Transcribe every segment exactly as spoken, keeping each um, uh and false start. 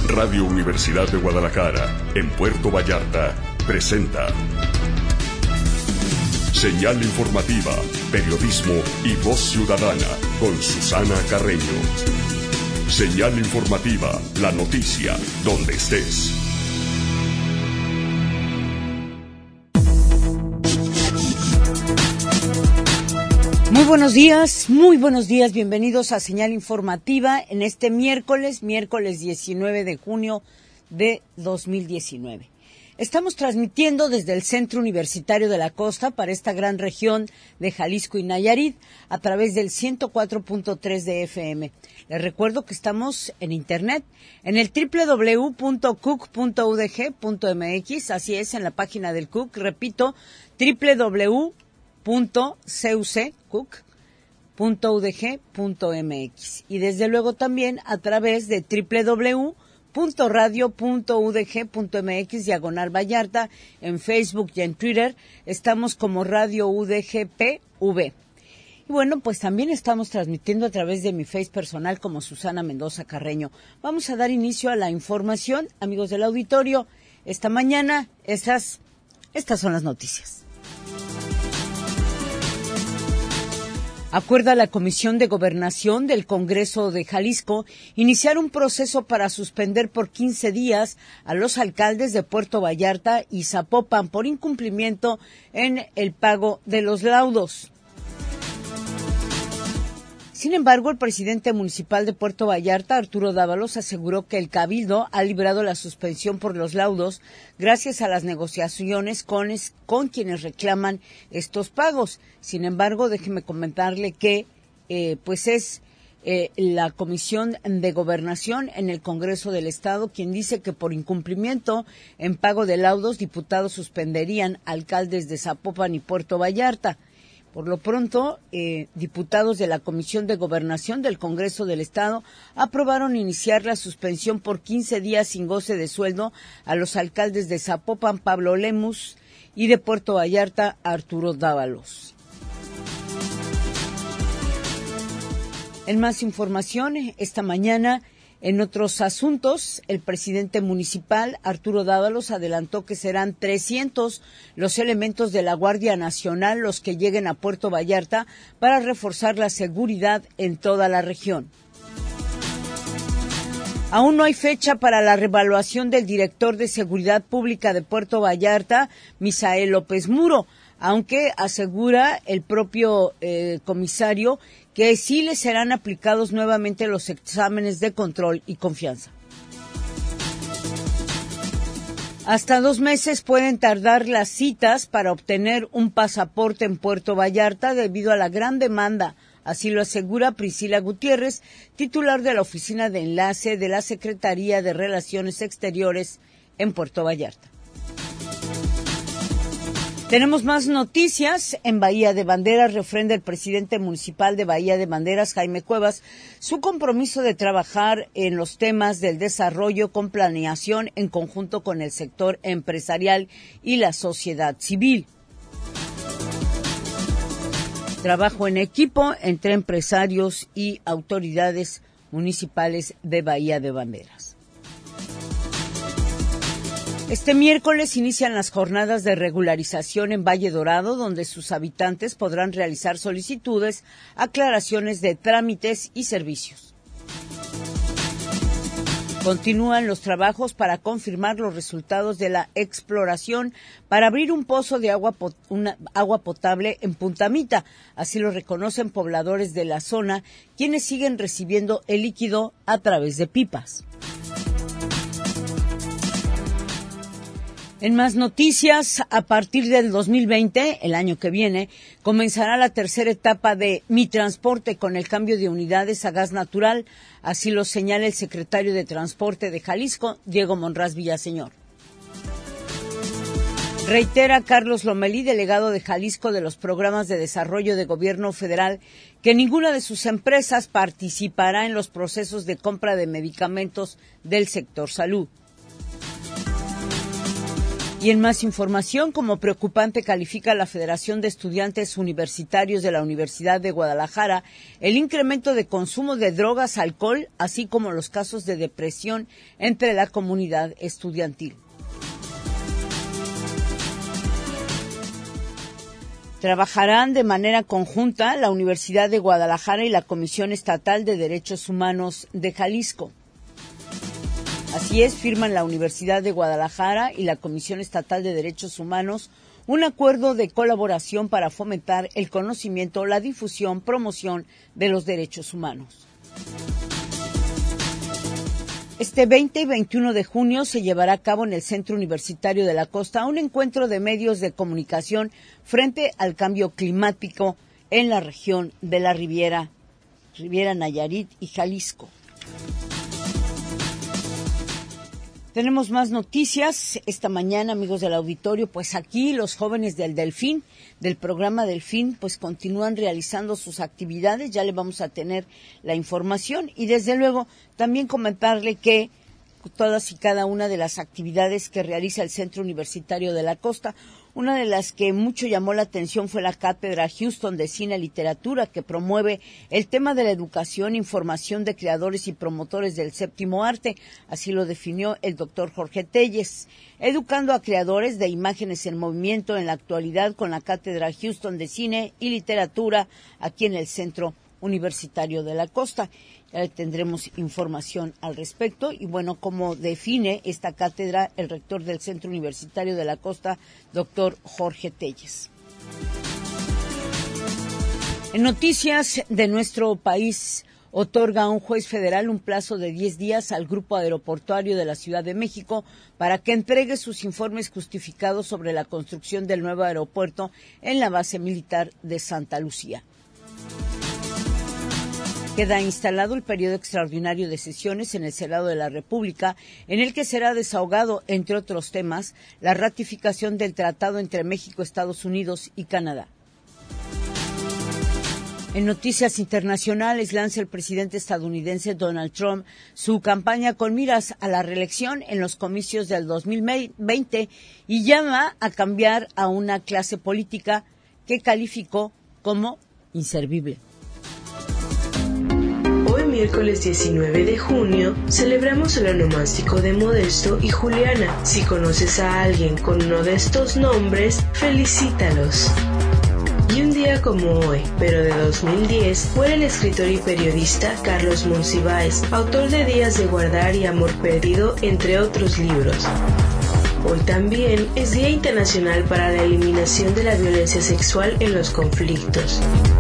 Radio Universidad de Guadalajara, en Puerto Vallarta, presenta Señal Informativa, Periodismo y Voz Ciudadana, con Susana Carreño. Señal Informativa, la noticia, donde estés. Muy buenos días, muy buenos días, bienvenidos a Señal Informativa en este miércoles, miércoles diecinueve de junio de dos mil diecinueve. Estamos transmitiendo desde el Centro Universitario de la Costa para esta gran región de Jalisco y Nayarit a través del ciento cuatro punto tres de F M. Les recuerdo que estamos en internet en el doble u doble u doble u punto c u c punto u d g punto m x, así es, en la página del C U C, repito, doble u doble u doble u punto c u c punto u d g punto m x, y desde luego también a través de doble u doble u doble u punto radio punto u d g punto m x diagonal Vallarta, en Facebook y en Twitter estamos como Radio U D G P V. Y bueno, pues también estamos transmitiendo a través de mi Face personal como Susana Mendoza Carreño. Vamos a dar inicio a la información, amigos del auditorio. Esta mañana, estas, estas son las noticias. Acuerda la Comisión de Gobernación del Congreso de Jalisco iniciar un proceso para suspender por quince días a los alcaldes de Puerto Vallarta y Zapopan por incumplimiento en el pago de los laudos. Sin embargo, el presidente municipal de Puerto Vallarta, Arturo Dávalos, aseguró que el Cabildo ha librado la suspensión por los laudos gracias a las negociaciones con, con quienes reclaman estos pagos. Sin embargo, déjeme comentarle que eh, pues es eh, la Comisión de Gobernación en el Congreso del Estado quien dice que por incumplimiento en pago de laudos, diputados suspenderían alcaldes de Zapopan y Puerto Vallarta. Por lo pronto, eh, diputados de la Comisión de Gobernación del Congreso del Estado aprobaron iniciar la suspensión por quince días sin goce de sueldo a los alcaldes de Zapopan, Pablo Lemus, y de Puerto Vallarta, Arturo Dávalos. En más información, esta mañana, en otros asuntos, el presidente municipal, Arturo Dávalos, adelantó que serán trescientos los elementos de la Guardia Nacional los que lleguen a Puerto Vallarta para reforzar la seguridad en toda la región. Aún no hay fecha para la revaluación del director de Seguridad Pública de Puerto Vallarta, Misael López Muro, aunque asegura el propio eh, comisario que sí le serán aplicados nuevamente los exámenes de control y confianza. Hasta dos meses pueden tardar las citas para obtener un pasaporte en Puerto Vallarta debido a la gran demanda, así lo asegura Priscila Gutiérrez, titular de la Oficina de Enlace de la Secretaría de Relaciones Exteriores en Puerto Vallarta. Tenemos más noticias. En Bahía de Banderas refrenda el presidente municipal de Bahía de Banderas, Jaime Cuevas, su compromiso de trabajar en los temas del desarrollo con planeación en conjunto con el sector empresarial y la sociedad civil. Trabajo en equipo entre empresarios y autoridades municipales de Bahía de Banderas. Este miércoles inician las jornadas de regularización en Valle Dorado, donde sus habitantes podrán realizar solicitudes, aclaraciones de trámites y servicios. Continúan los trabajos para confirmar los resultados de la exploración para abrir un pozo de agua, pot- una, agua potable en Puntamita. Así lo reconocen pobladores de la zona, quienes siguen recibiendo el líquido a través de pipas. En más noticias, a partir del dos mil veinte, el año que viene, comenzará la tercera etapa de Mi Transporte con el cambio de unidades a gas natural. Así lo señala el secretario de Transporte de Jalisco, Diego Monraz Villaseñor. Reitera Carlos Lomelí, delegado de Jalisco de los programas de desarrollo de gobierno federal, que ninguna de sus empresas participará en los procesos de compra de medicamentos del sector salud. Y en más información, como preocupante califica la Federación de Estudiantes Universitarios de la Universidad de Guadalajara el incremento de consumo de drogas, alcohol, así como los casos de depresión entre la comunidad estudiantil. Trabajarán de manera conjunta la Universidad de Guadalajara y la Comisión Estatal de Derechos Humanos de Jalisco. Así es, firman la Universidad de Guadalajara y la Comisión Estatal de Derechos Humanos un acuerdo de colaboración para fomentar el conocimiento, la difusión, promoción de los derechos humanos. Este veinte y veintiuno de junio se llevará a cabo en el Centro Universitario de la Costa un encuentro de medios de comunicación frente al cambio climático en la región de la Riviera, Riviera Nayarit y Jalisco. Tenemos más noticias esta mañana, amigos del auditorio. Pues aquí los jóvenes del Delfín, del programa Delfín, pues continúan realizando sus actividades. Ya le vamos a tener la información y desde luego también comentarle que todas y cada una de las actividades que realiza el Centro Universitario de la Costa, una de las que mucho llamó la atención fue la Cátedra Houston de Cine y Literatura, que promueve el tema de la educación, información de creadores y promotores del séptimo arte. Así lo definió el doctor Jorge Telles, educando a creadores de imágenes en movimiento en la actualidad con la Cátedra Houston de Cine y Literatura aquí en el Centro Universitario de la Costa. Ya tendremos información al respecto y bueno, como define esta cátedra el rector del Centro Universitario de la Costa, doctor Jorge Telles. En noticias de nuestro país, otorga un juez federal un plazo de diez días al Grupo Aeroportuario de la Ciudad de México para que entregue sus informes justificados sobre la construcción del nuevo aeropuerto en la base militar de Santa Lucía. Queda instalado el periodo extraordinario de sesiones en el Senado de la República, en el que será desahogado, entre otros temas, la ratificación del tratado entre México, Estados Unidos y Canadá. En noticias internacionales, lanza el presidente estadounidense Donald Trump su campaña con miras a la reelección en los comicios del dos mil veinte y llama a cambiar a una clase política que calificó como inservible. Hoy, miércoles diecinueve de junio, celebramos el onomástico de Modesto y Juliana. Si conoces a alguien con uno de estos nombres, felicítalos. Y un día como hoy, pero de dos mil diez, muere el escritor y periodista Carlos Monsiváis, autor de Días de Guardar y Amor Perdido, entre otros libros. Hoy también es Día Internacional para la Eliminación de la Violencia Sexual en los Conflictos.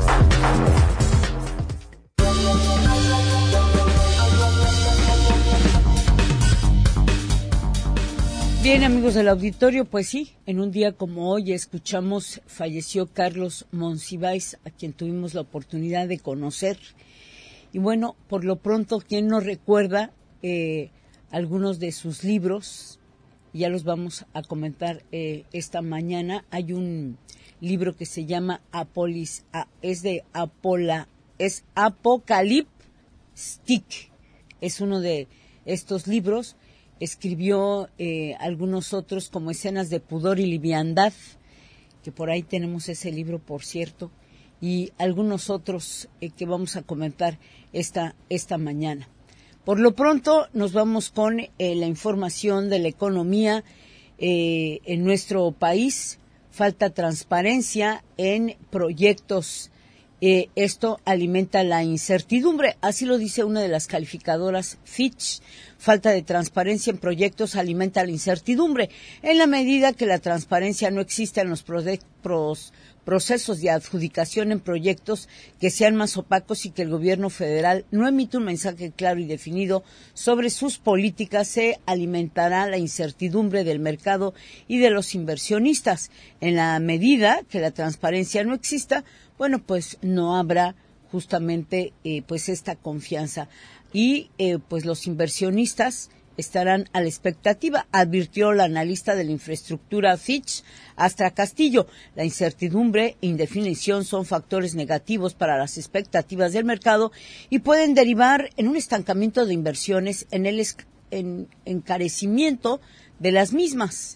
Bien, amigos del auditorio, pues sí, en un día como hoy escuchamos, falleció Carlos Monsiváis, a quien tuvimos la oportunidad de conocer. Y bueno, por lo pronto, ¿quién nos recuerda eh, algunos de sus libros? Ya los vamos a comentar eh, esta mañana. Hay un libro que se llama Apolis, es de Apola, es Apocalipstic, es uno de estos libros. Escribió eh, algunos otros como Escenas de Pudor y Liviandad, que por ahí tenemos ese libro, por cierto, y algunos otros eh, que vamos a comentar esta, esta mañana. Por lo pronto nos vamos con eh, la información de la economía eh, en nuestro país. Falta transparencia en proyectos. Eh, esto alimenta la incertidumbre, así lo dice una de las calificadoras Fitch. Falta de transparencia en proyectos alimenta la incertidumbre. En la medida que la transparencia no existe en los prode- pros, procesos de adjudicación en proyectos que sean más opacos y que el gobierno federal no emite un mensaje claro y definido sobre sus políticas, se alimentará la incertidumbre del mercado y de los inversionistas. En la medida que la transparencia no exista, bueno, pues no habrá justamente eh, pues esta confianza y eh, pues los inversionistas estarán a la expectativa, advirtió la analista de la infraestructura Fitch, Astra Castillo. La incertidumbre e indefinición son factores negativos para las expectativas del mercado y pueden derivar en un estancamiento de inversiones, en el en, encarecimiento de las mismas.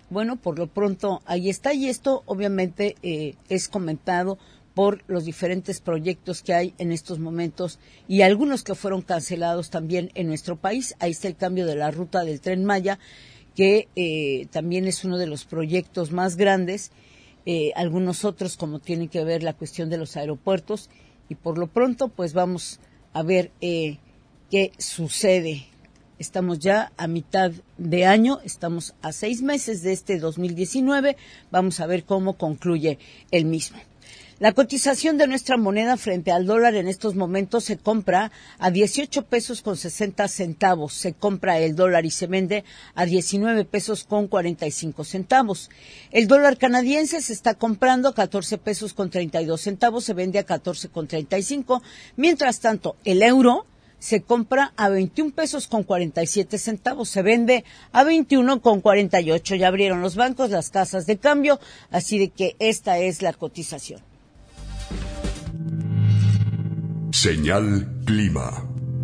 bueno, por lo pronto ahí está, y esto obviamente eh, es comentado por los diferentes proyectos que hay en estos momentos y algunos que fueron cancelados también en nuestro país. Ahí está el cambio de la ruta del Tren Maya, que eh, también es uno de los proyectos más grandes, eh, algunos otros como tienen que ver la cuestión de los aeropuertos, y por lo pronto pues vamos a ver eh, qué sucede. Estamos ya a mitad de año, estamos a seis meses de este dos mil diecinueve, vamos a ver cómo concluye el mismo. La cotización de nuestra moneda frente al dólar en estos momentos se compra a dieciocho pesos con sesenta centavos, se compra el dólar y se vende a diecinueve pesos con cuarenta y cinco centavos. El dólar canadiense se está comprando a catorce pesos con treinta y dos centavos, se vende a catorce con treinta y cinco. Mientras tanto, el euro se compra a veintiún pesos con cuarenta y siete centavos, se vende a veintiuno con cuarenta y ocho. Ya abrieron los bancos, las casas de cambio, así de que esta es la cotización. Señal Clima.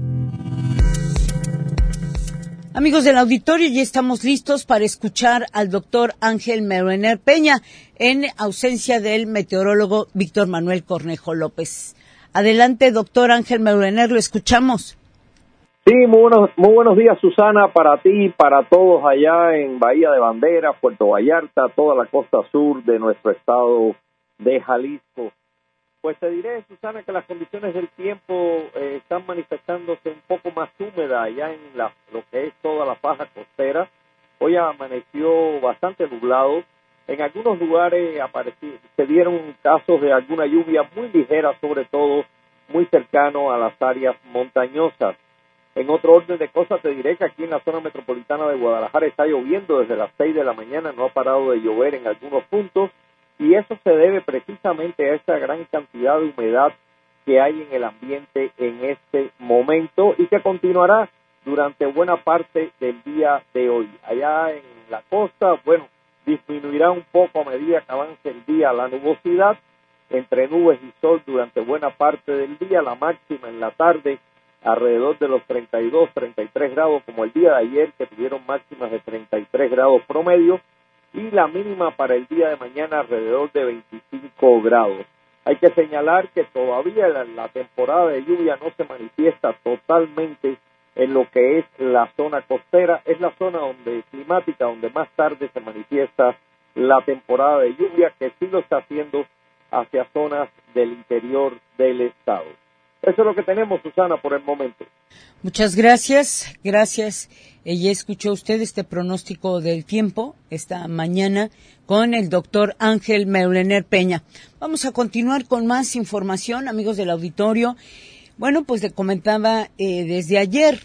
Amigos del auditorio, ya estamos listos para escuchar al doctor Ángel Meulener Peña en ausencia del meteorólogo Víctor Manuel Cornejo López. Adelante, doctor Ángel Meulener, lo escuchamos. Sí, muy buenos, muy buenos días, Susana, para ti, para todos allá en Bahía de Banderas, Puerto Vallarta, toda la costa sur de nuestro estado de Jalisco. Pues te diré, Susana, que las condiciones del tiempo eh, están manifestándose un poco más húmedas allá en la, lo que es toda la faja costera. Hoy amaneció bastante nublado. En algunos lugares apareció, se dieron casos de alguna lluvia muy ligera, sobre todo muy cercano a las áreas montañosas. En otro orden de cosas, te diré que aquí en la zona metropolitana de Guadalajara está lloviendo desde las seis de la mañana, no ha parado de llover en algunos puntos. Y eso se debe precisamente a esa gran cantidad de humedad que hay en el ambiente en este momento y que continuará durante buena parte del día de hoy. Allá en la costa, bueno, disminuirá un poco a medida que avance el día la nubosidad, entre nubes y sol durante buena parte del día, la máxima en la tarde alrededor de los treinta y dos, treinta y tres grados, como el día de ayer, que tuvieron máximas de treinta y tres grados promedio, y la mínima para el día de mañana alrededor de veinticinco grados. Hay que señalar que todavía la, la temporada de lluvia no se manifiesta totalmente en lo que es la zona costera, es la zona donde climática donde más tarde se manifiesta la temporada de lluvia, que sí lo está haciendo hacia zonas del interior del estado. Eso es lo que tenemos, Susana, por el momento. Muchas gracias, gracias. Eh, ya escuchó usted este pronóstico del tiempo esta mañana con el doctor Ángel Meulener Peña. Vamos a continuar con más información, amigos del auditorio. Bueno, pues le comentaba eh, desde ayer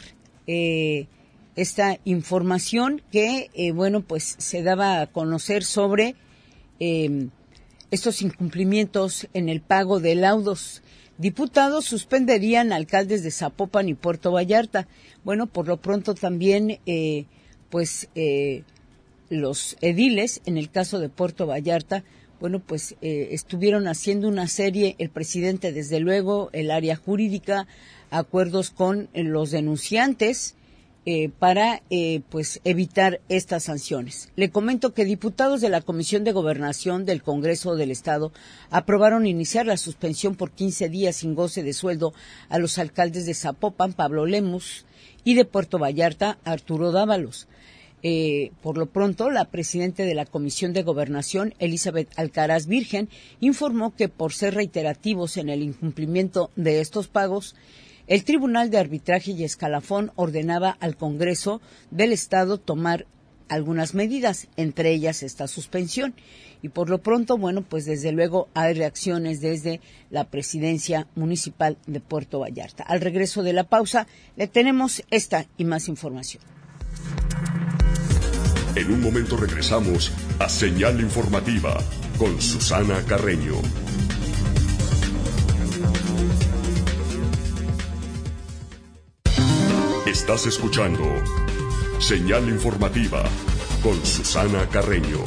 eh, esta información que, eh, bueno, pues se daba a conocer sobre eh, estos incumplimientos en el pago de laudos. Diputados suspenderían alcaldes de Zapopan y Puerto Vallarta. Bueno, por lo pronto también, eh, pues, eh, los ediles, en el caso de Puerto Vallarta, bueno, pues, eh, estuvieron haciendo una serie, el presidente, desde luego, el área jurídica, acuerdos con eh, los denunciantes, Eh, para eh, pues evitar estas sanciones. Le comento que diputados de la Comisión de Gobernación del Congreso del Estado aprobaron iniciar la suspensión por quince días sin goce de sueldo a los alcaldes de Zapopan, Pablo Lemus, y de Puerto Vallarta, Arturo Dávalos. Eh, por lo pronto, la presidenta de la Comisión de Gobernación, Elizabeth Alcaraz Virgen, informó que por ser reiterativos en el incumplimiento de estos pagos, el Tribunal de Arbitraje y Escalafón ordenaba al Congreso del Estado tomar algunas medidas, entre ellas esta suspensión. Y por lo pronto, bueno, pues desde luego hay reacciones desde la Presidencia Municipal de Puerto Vallarta. Al regreso de la pausa, le tenemos esta y más información. En un momento regresamos a Señal Informativa con Susana Carreño. Estás escuchando Señal Informativa con Susana Carreño.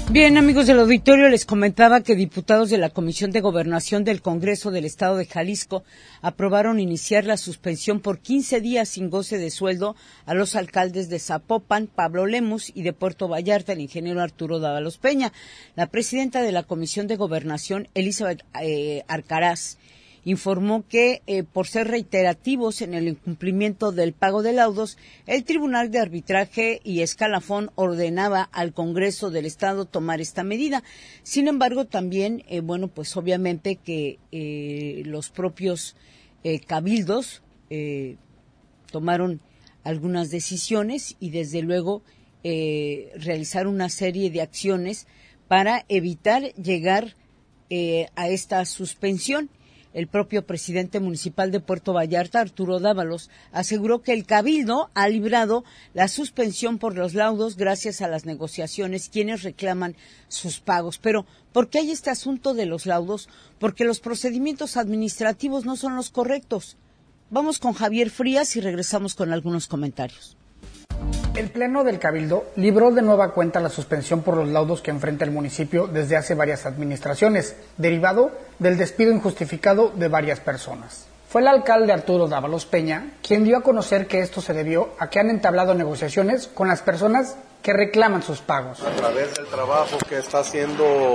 Bien, amigos del auditorio, les comentaba que diputados de la Comisión de Gobernación del Congreso del Estado de Jalisco aprobaron iniciar la suspensión por quince días sin goce de sueldo a los alcaldes de Zapopan, Pablo Lemus, y de Puerto Vallarta, el ingeniero Arturo Dávalos Peña. La presidenta de la Comisión de Gobernación, Elizabeth eh, Arcaraz, informó que eh, por ser reiterativos en el incumplimiento del pago de laudos, el Tribunal de Arbitraje y Escalafón ordenaba al Congreso del Estado tomar esta medida. Sin embargo, también, eh, bueno, pues obviamente que eh, los propios eh, cabildos eh, tomaron algunas decisiones y desde luego eh, realizar una serie de acciones para evitar llegar eh, a esta suspensión. El propio presidente municipal de Puerto Vallarta, Arturo Dávalos, aseguró que el Cabildo ha librado la suspensión por los laudos gracias a las negociaciones, quienes reclaman sus pagos. Pero, ¿por qué hay este asunto de los laudos? Porque los procedimientos administrativos no son los correctos. Vamos con Javier Frías y regresamos con algunos comentarios. El Pleno del Cabildo libró de nueva cuenta la suspensión por los laudos que enfrenta el municipio desde hace varias administraciones, derivado del despido injustificado de varias personas. Fue el alcalde Arturo Dávalos Peña quien dio a conocer que esto se debió a que han entablado negociaciones con las personas que reclaman sus pagos. A través del trabajo que está haciendo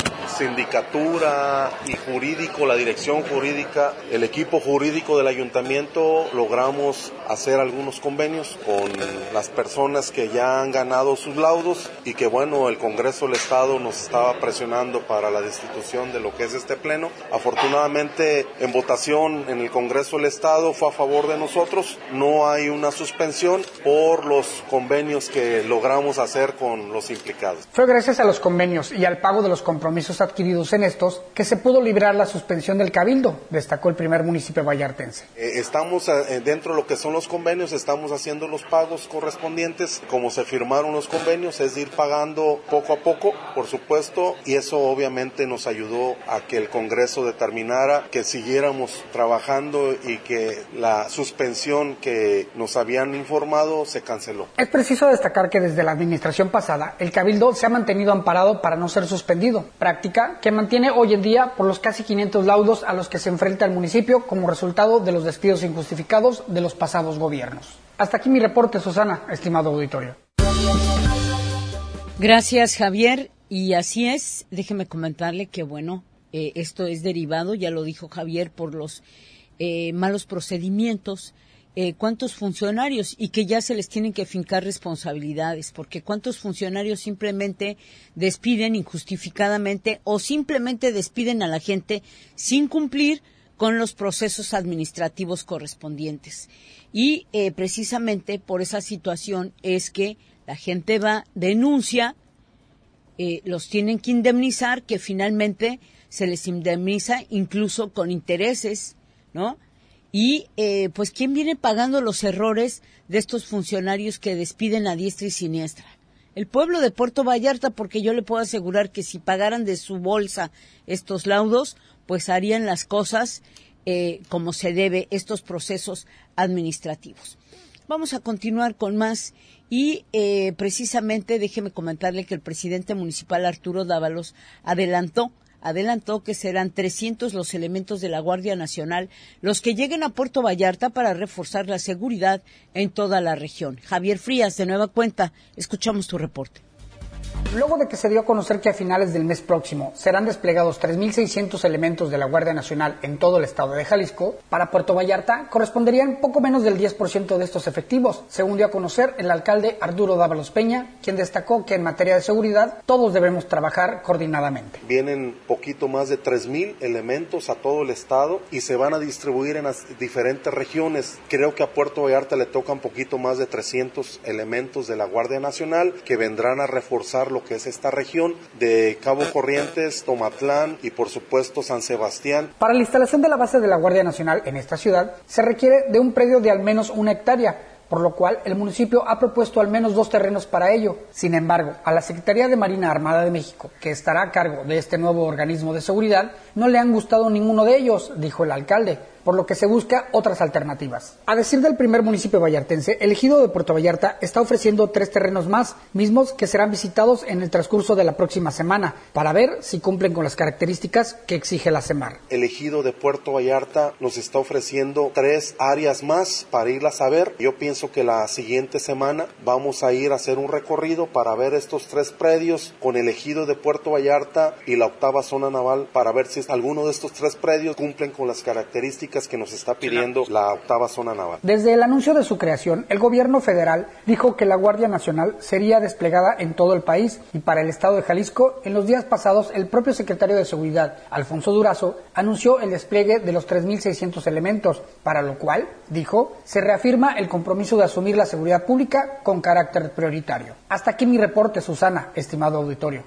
sindicatura y jurídico, la dirección jurídica, el equipo jurídico del ayuntamiento, logramos hacer algunos convenios con las personas que ya han ganado sus laudos y que bueno, el Congreso del Estado nos estaba presionando para la destitución de lo que es este pleno. Afortunadamente, en votación en el Congreso del Estado fue a favor de nosotros, no hay una suspensión por los convenios que logramos hacer con los implicados. Fue gracias a los convenios y al pago de los compromisos adquiridos en estos que se pudo librar la suspensión del Cabildo, destacó el primer municipio vallartense. Eh, estamos eh, dentro de lo que son los convenios, estamos haciendo los pagos correspondientes, como se firmaron los convenios, es de ir pagando poco a poco, por supuesto, y eso obviamente nos ayudó a que el Congreso determinara que siguiéramos trabajando y que la suspensión que nos habían informado se canceló. Es preciso destacar que desde la administración pasada, el Cabildo se ha mantenido amparado para no ser suspendido, práctica que mantiene hoy en día por los casi quinientos laudos a los que se enfrenta el municipio como resultado de los despidos injustificados de los pasados gobiernos. Hasta aquí mi reporte, Susana, estimado auditorio. Gracias, Javier. Y así es, déjeme comentarle que, bueno, eh, esto es derivado, ya lo dijo Javier, por los eh, malos procedimientos. Eh, cuántos funcionarios y que ya se les tienen que fincar responsabilidades, porque cuántos funcionarios simplemente despiden injustificadamente o simplemente despiden a la gente sin cumplir con los procesos administrativos correspondientes. Y eh, precisamente por esa situación es que la gente va, denuncia, eh, los tienen que indemnizar, que finalmente se les indemniza incluso con intereses, ¿no? Y, eh, pues, ¿quién viene pagando los errores de estos funcionarios que despiden a diestra y siniestra? El pueblo de Puerto Vallarta, porque yo le puedo asegurar que si pagaran de su bolsa estos laudos, pues harían las cosas eh, como se debe, estos procesos administrativos. Vamos a continuar con más y eh, precisamente déjeme comentarle que el presidente municipal Arturo Dávalos adelantó Adelantó que serán trescientos los elementos de la Guardia Nacional los que lleguen a Puerto Vallarta para reforzar la seguridad en toda la región. Javier Frías, de nueva cuenta, escuchamos tu reporte. Luego de que se dio a conocer que a finales del mes próximo serán desplegados tres mil seiscientos elementos de la Guardia Nacional en todo el estado de Jalisco, para Puerto Vallarta corresponderían poco menos del diez por ciento de estos efectivos, según dio a conocer el alcalde Arturo Dávalos Peña, quien destacó que en materia de seguridad todos debemos trabajar coordinadamente. Vienen poquito más de tres mil elementos a todo el estado y se van a distribuir en las diferentes regiones. Creo que a Puerto Vallarta le tocan poquito más de trescientos elementos de la Guardia Nacional que vendrán a reforzar lo que es esta región de Cabo Corrientes, Tomatlán y por supuesto San Sebastián. Para la instalación de la base de la Guardia Nacional en esta ciudad se requiere de un predio de al menos una hectárea, por lo cual el municipio ha propuesto al menos dos terrenos para ello. Sin embargo, a la Secretaría de Marina Armada de México, que estará a cargo de este nuevo organismo de seguridad, no le han gustado ninguno de ellos, dijo el alcalde. por lo que se busca otras alternativas. A decir del primer municipio vallartense, el ejido de Puerto Vallarta está ofreciendo tres terrenos más, mismos que serán visitados en el transcurso de la próxima semana, para ver si cumplen con las características que exige la SEMAR. El ejido de Puerto Vallarta nos está ofreciendo tres áreas más para irlas a ver. Yo pienso que la siguiente semana vamos a ir a hacer un recorrido para ver estos tres predios con el ejido de Puerto Vallarta y la octava zona naval, para ver si alguno de estos tres predios cumplen con las características que nos está pidiendo la octava zona naval. Desde el anuncio de su creación, el gobierno federal dijo que la Guardia Nacional sería desplegada en todo el país, y para el estado de Jalisco, en los días pasados, el propio secretario de Seguridad, Alfonso Durazo, anunció el despliegue de los tres mil seiscientos elementos, para lo cual, dijo, se reafirma el compromiso de asumir la seguridad pública con carácter prioritario. Hasta aquí mi reporte, Susana, estimado auditorio.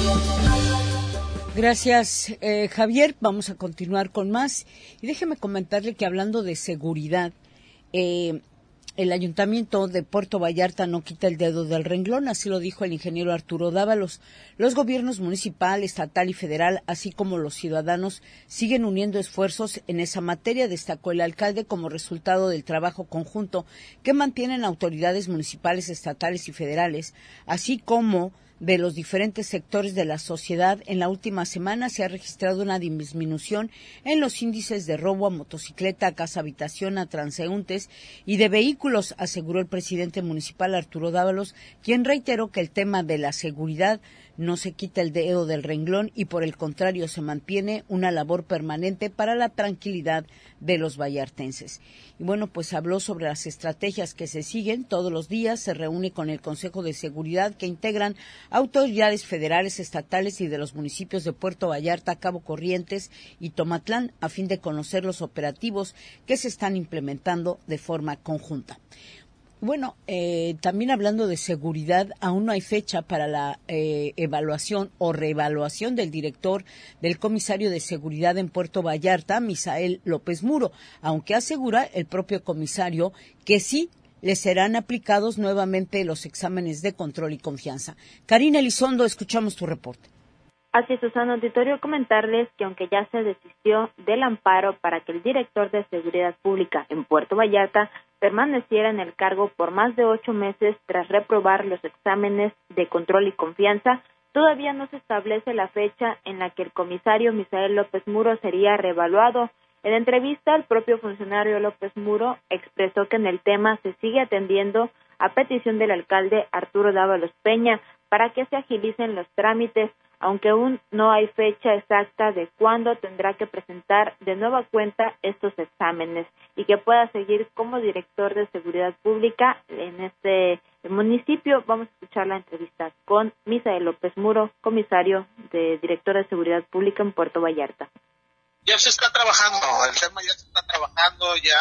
Gracias, eh, Javier. Vamos a continuar con más. Y déjeme comentarle que hablando de seguridad, eh, el Ayuntamiento de Puerto Vallarta no quita el dedo del renglón, así lo dijo el ingeniero Arturo Dávalos. Los gobiernos municipal, estatal y federal, así como los ciudadanos, siguen uniendo esfuerzos en esa materia, destacó el alcalde, como resultado del trabajo conjunto que mantienen autoridades municipales, estatales y federales, así como de los diferentes sectores de la sociedad. En la última semana se ha registrado una disminución en los índices de robo a motocicleta, a casa habitación, a transeúntes y de vehículos, aseguró el presidente municipal Arturo Dávalos, quien reiteró que el tema de la seguridad no se quita el dedo del renglón y por el contrario se mantiene una labor permanente para la tranquilidad de los vallartenses. Y bueno, pues habló sobre las estrategias que se siguen todos los días, se reúne con el Consejo de Seguridad que integran autoridades federales, estatales y de los municipios de Puerto Vallarta, Cabo Corrientes y Tomatlán a fin de conocer los operativos que se están implementando de forma conjunta. Bueno, eh, también hablando de seguridad, aún no hay fecha para la eh, evaluación o reevaluación del director del comisario de seguridad en Puerto Vallarta, Misael López Muro, aunque asegura el propio comisario que sí le serán aplicados nuevamente los exámenes de control y confianza. Karina Elizondo, escuchamos tu reporte. Así es, Susana, auditorio, comentarles que aunque ya se desistió del amparo para que el director de Seguridad Pública en Puerto Vallarta permaneciera en el cargo por más de ocho meses tras reprobar los exámenes de control y confianza, todavía no se establece la fecha en la que el comisario Misael López Muro sería reevaluado. En entrevista, el propio funcionario López Muro expresó que en el tema se sigue atendiendo a petición del alcalde Arturo Dávalos Peña para que se agilicen los trámites, aunque aún no hay fecha exacta de cuándo tendrá que presentar de nueva cuenta estos exámenes y que pueda seguir como director de seguridad pública en este municipio. Vamos a escuchar la entrevista con Misael López Muro, comisario de director de seguridad pública en Puerto Vallarta. Ya se está trabajando, el tema ya se está trabajando, ya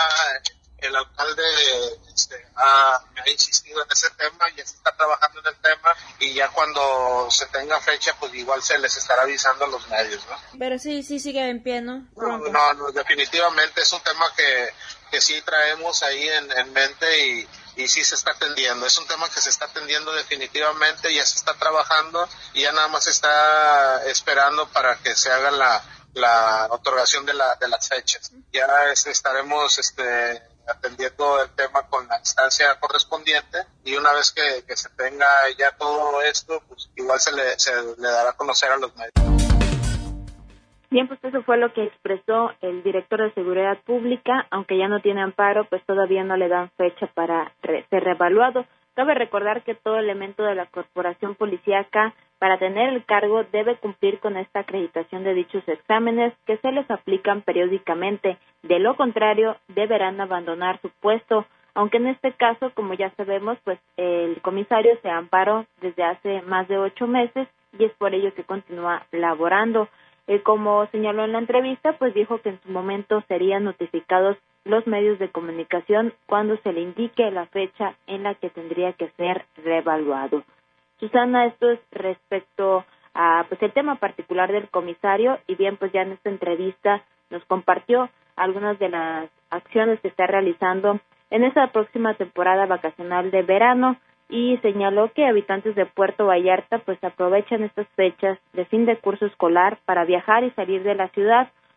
el alcalde este, ha, me ha insistido en ese tema, ya se está trabajando en el tema y ya cuando se tenga fecha, pues igual se les estará avisando a los medios, ¿no? Pero sí, sí sigue en pie, ¿no? No, no, no, definitivamente es un tema que, que sí traemos ahí en, en mente y, y sí se está atendiendo. Es un tema que se está atendiendo definitivamente, ya se está trabajando y ya nada más se está esperando para que se haga la, la otorgación de, la, de las fechas. Ya este, estaremos este, atendiendo el tema con la instancia correspondiente y una vez que, que se tenga ya todo esto, pues igual se le, se le dará a conocer a los medios. Bien, pues eso fue lo que expresó el director de Seguridad Pública, aunque ya no tiene amparo, pues todavía no le dan fecha para re- ser reevaluado. Cabe recordar que todo elemento de la corporación policíaca para tener el cargo debe cumplir con esta acreditación de dichos exámenes que se les aplican periódicamente. De lo contrario, deberán abandonar su puesto, aunque en este caso, como ya sabemos, pues el comisario se amparó desde hace más de ocho meses y es por ello que continúa laborando. Eh, como señaló en la entrevista, pues dijo que en su momento serían notificados los medios de comunicación cuando se le indique la fecha en la que tendría que ser reevaluado. Susana, esto es respecto a pues el tema particular del comisario y bien, pues ya en esta entrevista nos compartió algunas de las acciones que está realizando en esta próxima temporada vacacional de verano y señaló que habitantes de Puerto Vallarta pues aprovechan estas fechas de fin de curso escolar para viajar y salir de la ciudad,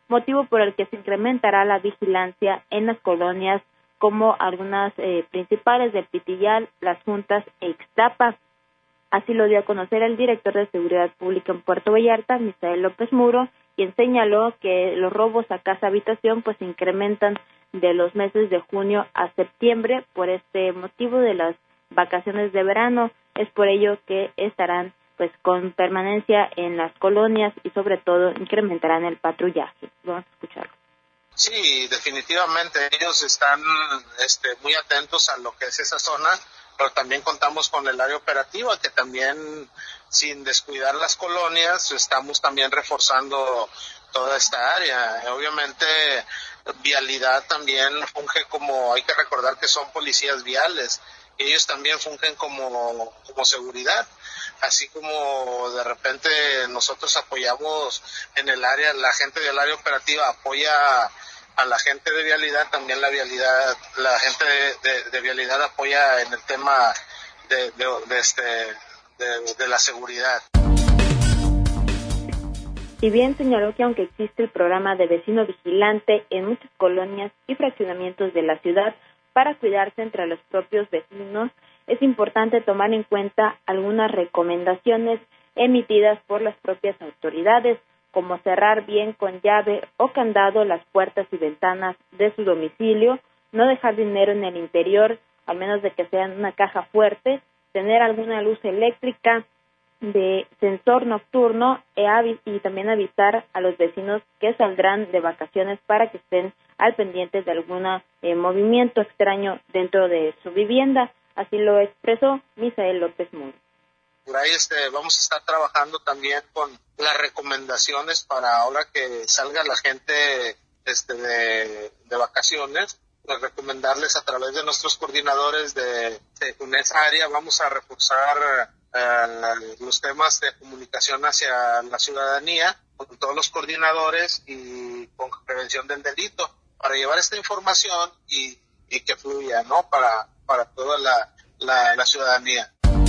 motivo por el que se incrementará la vigilancia en las colonias como algunas eh, principales del Pitillal, Las Juntas e Ixtapa. Así lo dio a conocer el director de Seguridad Pública en Puerto Vallarta, Misael López Muro, quien señaló que los robos a casa-habitación pues se incrementan de los meses de junio a septiembre por este motivo de las vacaciones de verano. Es por ello que estarán pues con permanencia en las colonias y sobre todo incrementarán el patrullaje. Vamos a escucharlo. Sí, definitivamente ellos están este, muy atentos a lo que es esa zona, pero también contamos con el área operativa que también, sin descuidar las colonias, estamos también reforzando toda esta área. Obviamente, vialidad también funge como, hay que recordar que son policías viales, y ellos también fungen como, como seguridad. Así como de repente nosotros apoyamos en el área, la gente del área operativa apoya a la gente de vialidad, también la vialidad, la gente de, de, de vialidad apoya en el tema de, de, de este de, de la seguridad. Si bien señaló que aunque existe el programa de vecino vigilante en muchas colonias y fraccionamientos de la ciudad para cuidarse entre los propios vecinos, es importante tomar en cuenta algunas recomendaciones emitidas por las propias autoridades, como cerrar bien con llave o candado las puertas y ventanas de su domicilio, no dejar dinero en el interior, a menos de que sea en una caja fuerte, tener alguna luz eléctrica de sensor nocturno y también avisar a los vecinos que saldrán de vacaciones para que estén al pendiente de algún eh, movimiento extraño dentro de su vivienda. Así lo expresó Misael López Muro. Por ahí este, vamos a estar trabajando también con las recomendaciones para ahora que salga la gente este, de, de vacaciones, pues recomendarles a través de nuestros coordinadores de, de en esa área. Vamos a reforzar eh, los temas de comunicación hacia la ciudadanía con todos los coordinadores y con prevención del delito para llevar esta información y, y que fluya, ¿no? Para para toda la, la, la ciudadanía.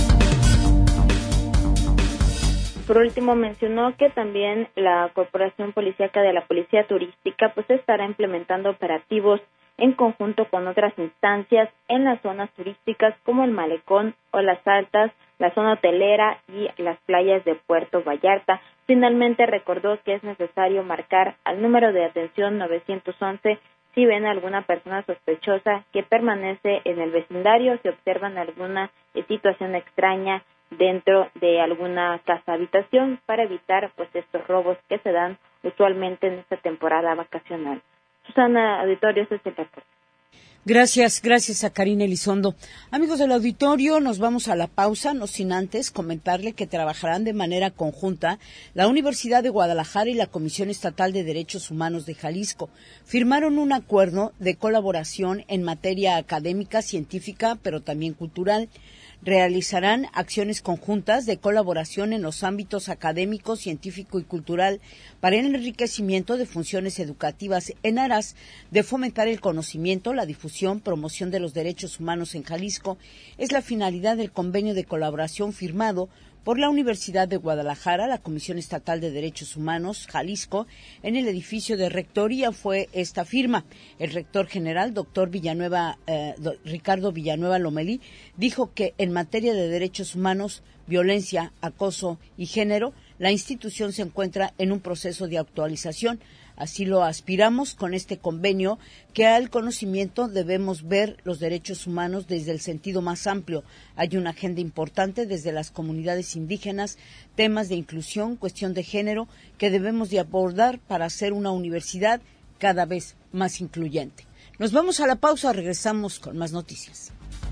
Por último, mencionó que también la Corporación Policíaca de la Policía Turística pues estará implementando operativos en conjunto con otras instancias en las zonas turísticas como el Malecón o Las Altas, la zona hotelera y las playas de Puerto Vallarta. Finalmente recordó que es necesario marcar al número de atención nueve once si ven a alguna persona sospechosa que permanece en el vecindario, si observan alguna situación extraña dentro de alguna casa-habitación para evitar pues estos robos que se dan usualmente en esta temporada vacacional. Susana, auditorio, ese es el reporte. Gracias, gracias a Karina Elizondo. Amigos del auditorio, nos vamos a la pausa, no sin antes comentarle que trabajarán de manera conjunta la Universidad de Guadalajara y la Comisión Estatal de Derechos Humanos de Jalisco. Firmaron un acuerdo de colaboración en materia académica, científica, pero también cultural. Realizarán acciones conjuntas de colaboración en los ámbitos académico, científico y cultural para el enriquecimiento de funciones educativas en aras de fomentar el conocimiento, la difusión, promoción de los derechos humanos en Jalisco. Es la finalidad del convenio de colaboración firmado por la Universidad de Guadalajara, la Comisión Estatal de Derechos Humanos, Jalisco. En el edificio de rectoría fue esta firma. El rector general, doctor Villanueva, eh, Ricardo Villanueva Lomelí, dijo que en materia de derechos humanos, violencia, acoso y género, la institución se encuentra en un proceso de actualización. Así lo aspiramos con este convenio, que al conocimiento debemos ver los derechos humanos desde el sentido más amplio. Hay una agenda importante desde las comunidades indígenas, temas de inclusión, cuestión de género, que debemos de abordar para hacer una universidad cada vez más incluyente. Nos vamos a la pausa, regresamos con más noticias.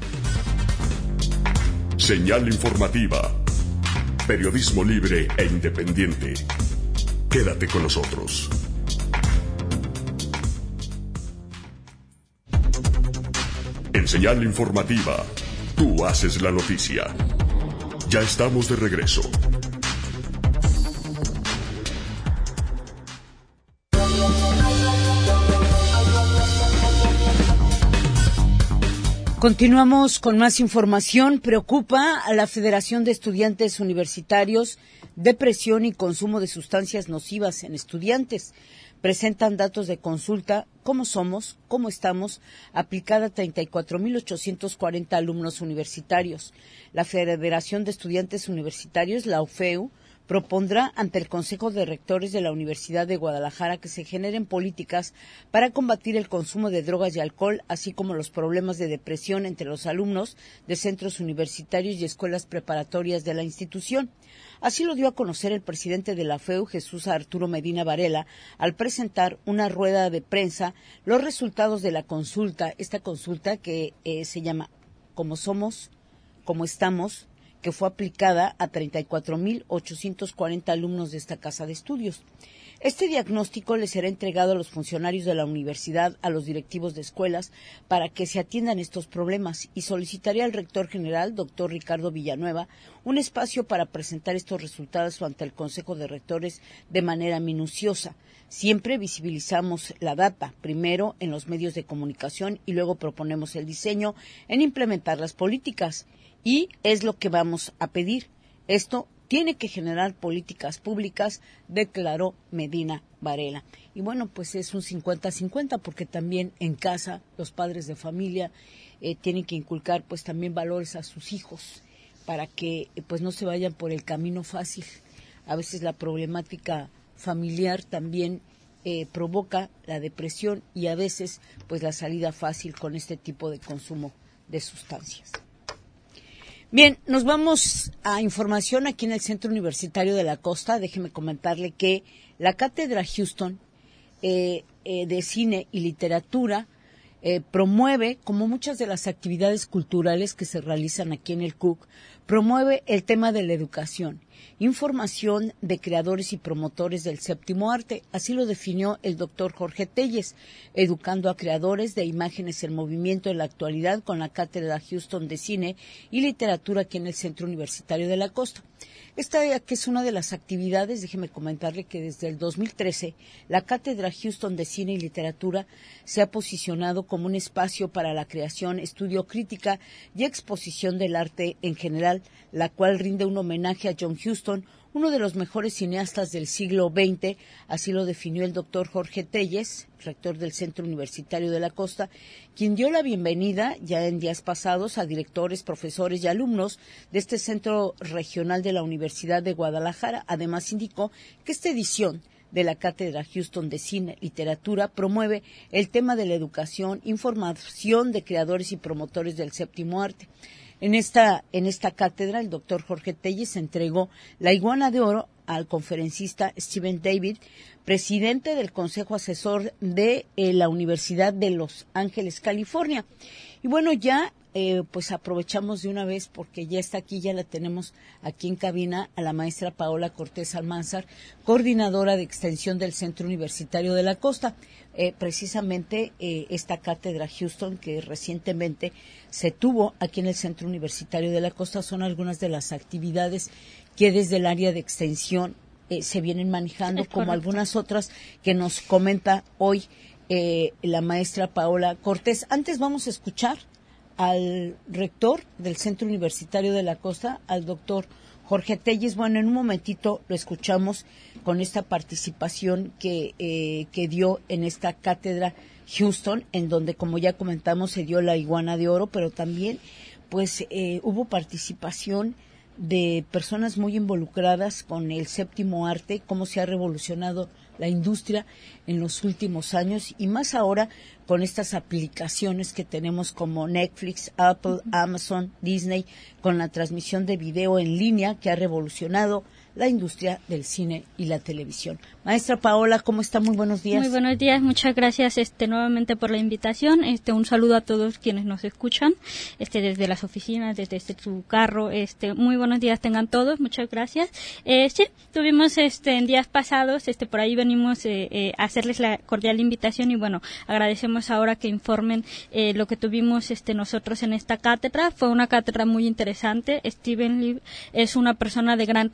Señal informativa. Periodismo libre e independiente. Quédate con nosotros. En Señal Informativa, tú haces la noticia. Ya estamos de regreso. Continuamos con más información. Preocupa a la Federación de Estudiantes Universitarios depresión y consumo de sustancias nocivas en estudiantes. presentan datos de consulta ¿Cómo somos? ¿Cómo estamos? Aplicada a treinta y cuatro mil ochocientos cuarenta alumnos universitarios. La Federación de Estudiantes Universitarios, la U F E U, propondrá ante el Consejo de Rectores de la Universidad de Guadalajara que se generen políticas para combatir el consumo de drogas y alcohol, así como los problemas de depresión entre los alumnos de centros universitarios y escuelas preparatorias de la institución. Así lo dio a conocer el presidente de la F E U, Jesús Arturo Medina Varela, al presentar una rueda de prensa los resultados de la consulta, esta consulta que eh, se llama ¿Cómo somos? ¿Cómo estamos?, que fue aplicada a treinta y cuatro mil ochocientos cuarenta alumnos de esta casa de estudios. Este diagnóstico le será entregado a los funcionarios de la universidad, a los directivos de escuelas, para que se atiendan estos problemas, y solicitaría al rector general, doctor Ricardo Villanueva, un espacio para presentar estos resultados ante el Consejo de Rectores de manera minuciosa. Siempre visibilizamos la data, primero en los medios de comunicación y luego proponemos el diseño en implementar las políticas. Y es lo que vamos a pedir. Esto tiene que generar políticas públicas, declaró Medina Varela. Y bueno, pues es un cincuenta cincuenta, porque también en casa los padres de familia eh, tienen que inculcar pues también valores a sus hijos para que pues no se vayan por el camino fácil. A veces la problemática familiar también eh, provoca la depresión y a veces pues la salida fácil con este tipo de consumo de sustancias. Bien, nos vamos a información aquí en el Centro Universitario de la Costa. Déjeme comentarle que la Cátedra Houston eh, eh, de Cine y Literatura eh, promueve, como muchas de las actividades culturales que se realizan aquí en el C U C, promueve el tema de la educación, información de creadores y promotores del séptimo arte. Así lo definió el doctor Jorge Telles, educando a creadores de imágenes en movimiento en la actualidad con la Cátedra Houston de Cine y Literatura aquí en el Centro Universitario de la Costa. Esta que es una de las actividades, déjeme comentarle que desde el dos mil trece la Cátedra Houston de Cine y Literatura se ha posicionado como un espacio para la creación, estudio, crítica y exposición del arte en general, la cual rinde un homenaje a John Huston, uno de los mejores cineastas del siglo veinte, así lo definió el doctor Jorge Telles, rector del Centro Universitario de la Costa, quien dio la bienvenida ya en días pasados a directores, profesores y alumnos de este centro regional de la Universidad de Guadalajara. Además, indicó que esta edición de la Cátedra Houston de Cine y Literatura promueve el tema de la educación, información de creadores y promotores del séptimo arte. En esta, en esta cátedra, el doctor Jorge Telles entregó la iguana de oro al conferencista Stephen David, presidente del Consejo Asesor de eh, la Universidad de Los Ángeles, California. Y bueno, ya eh, pues aprovechamos de una vez, porque ya está aquí, ya la tenemos aquí en cabina, a la maestra Paola Cortés Almanzar, coordinadora de extensión del Centro Universitario de la Costa. Eh, precisamente eh, esta cátedra Houston que recientemente se tuvo aquí en el Centro Universitario de la Costa son algunas de las actividades que desde el área de extensión eh, se vienen manejando, es como correcto. Algunas otras que nos comenta hoy eh, la maestra Paola Cortés. Antes vamos a escuchar al rector del Centro Universitario de la Costa, al doctor Jorge Telles. Bueno, en un momentito lo escuchamos con esta participación que, eh, que dio en esta cátedra Houston, en donde, como ya comentamos, se dio la iguana de oro, pero también pues eh, hubo participación de personas muy involucradas con el séptimo arte, cómo se ha revolucionado la industria en los últimos años y más ahora con estas aplicaciones que tenemos como Netflix, Apple, Amazon, Disney, con la transmisión de video en línea que ha revolucionado la industria del cine y la televisión. Maestra Paola, ¿cómo está? Muy buenos días. Muy buenos días, muchas gracias este nuevamente por la invitación. Este un saludo a todos quienes nos escuchan, este desde las oficinas, desde este su carro, este muy buenos días tengan todos, muchas gracias. Eh, sí, tuvimos este en días pasados, este por ahí venimos eh, eh, a hacerles la cordial invitación y bueno, agradecemos ahora que informen eh, lo que tuvimos este nosotros en esta cátedra. Fue una cátedra muy interesante. Stephen Lee es una persona de gran trascendencia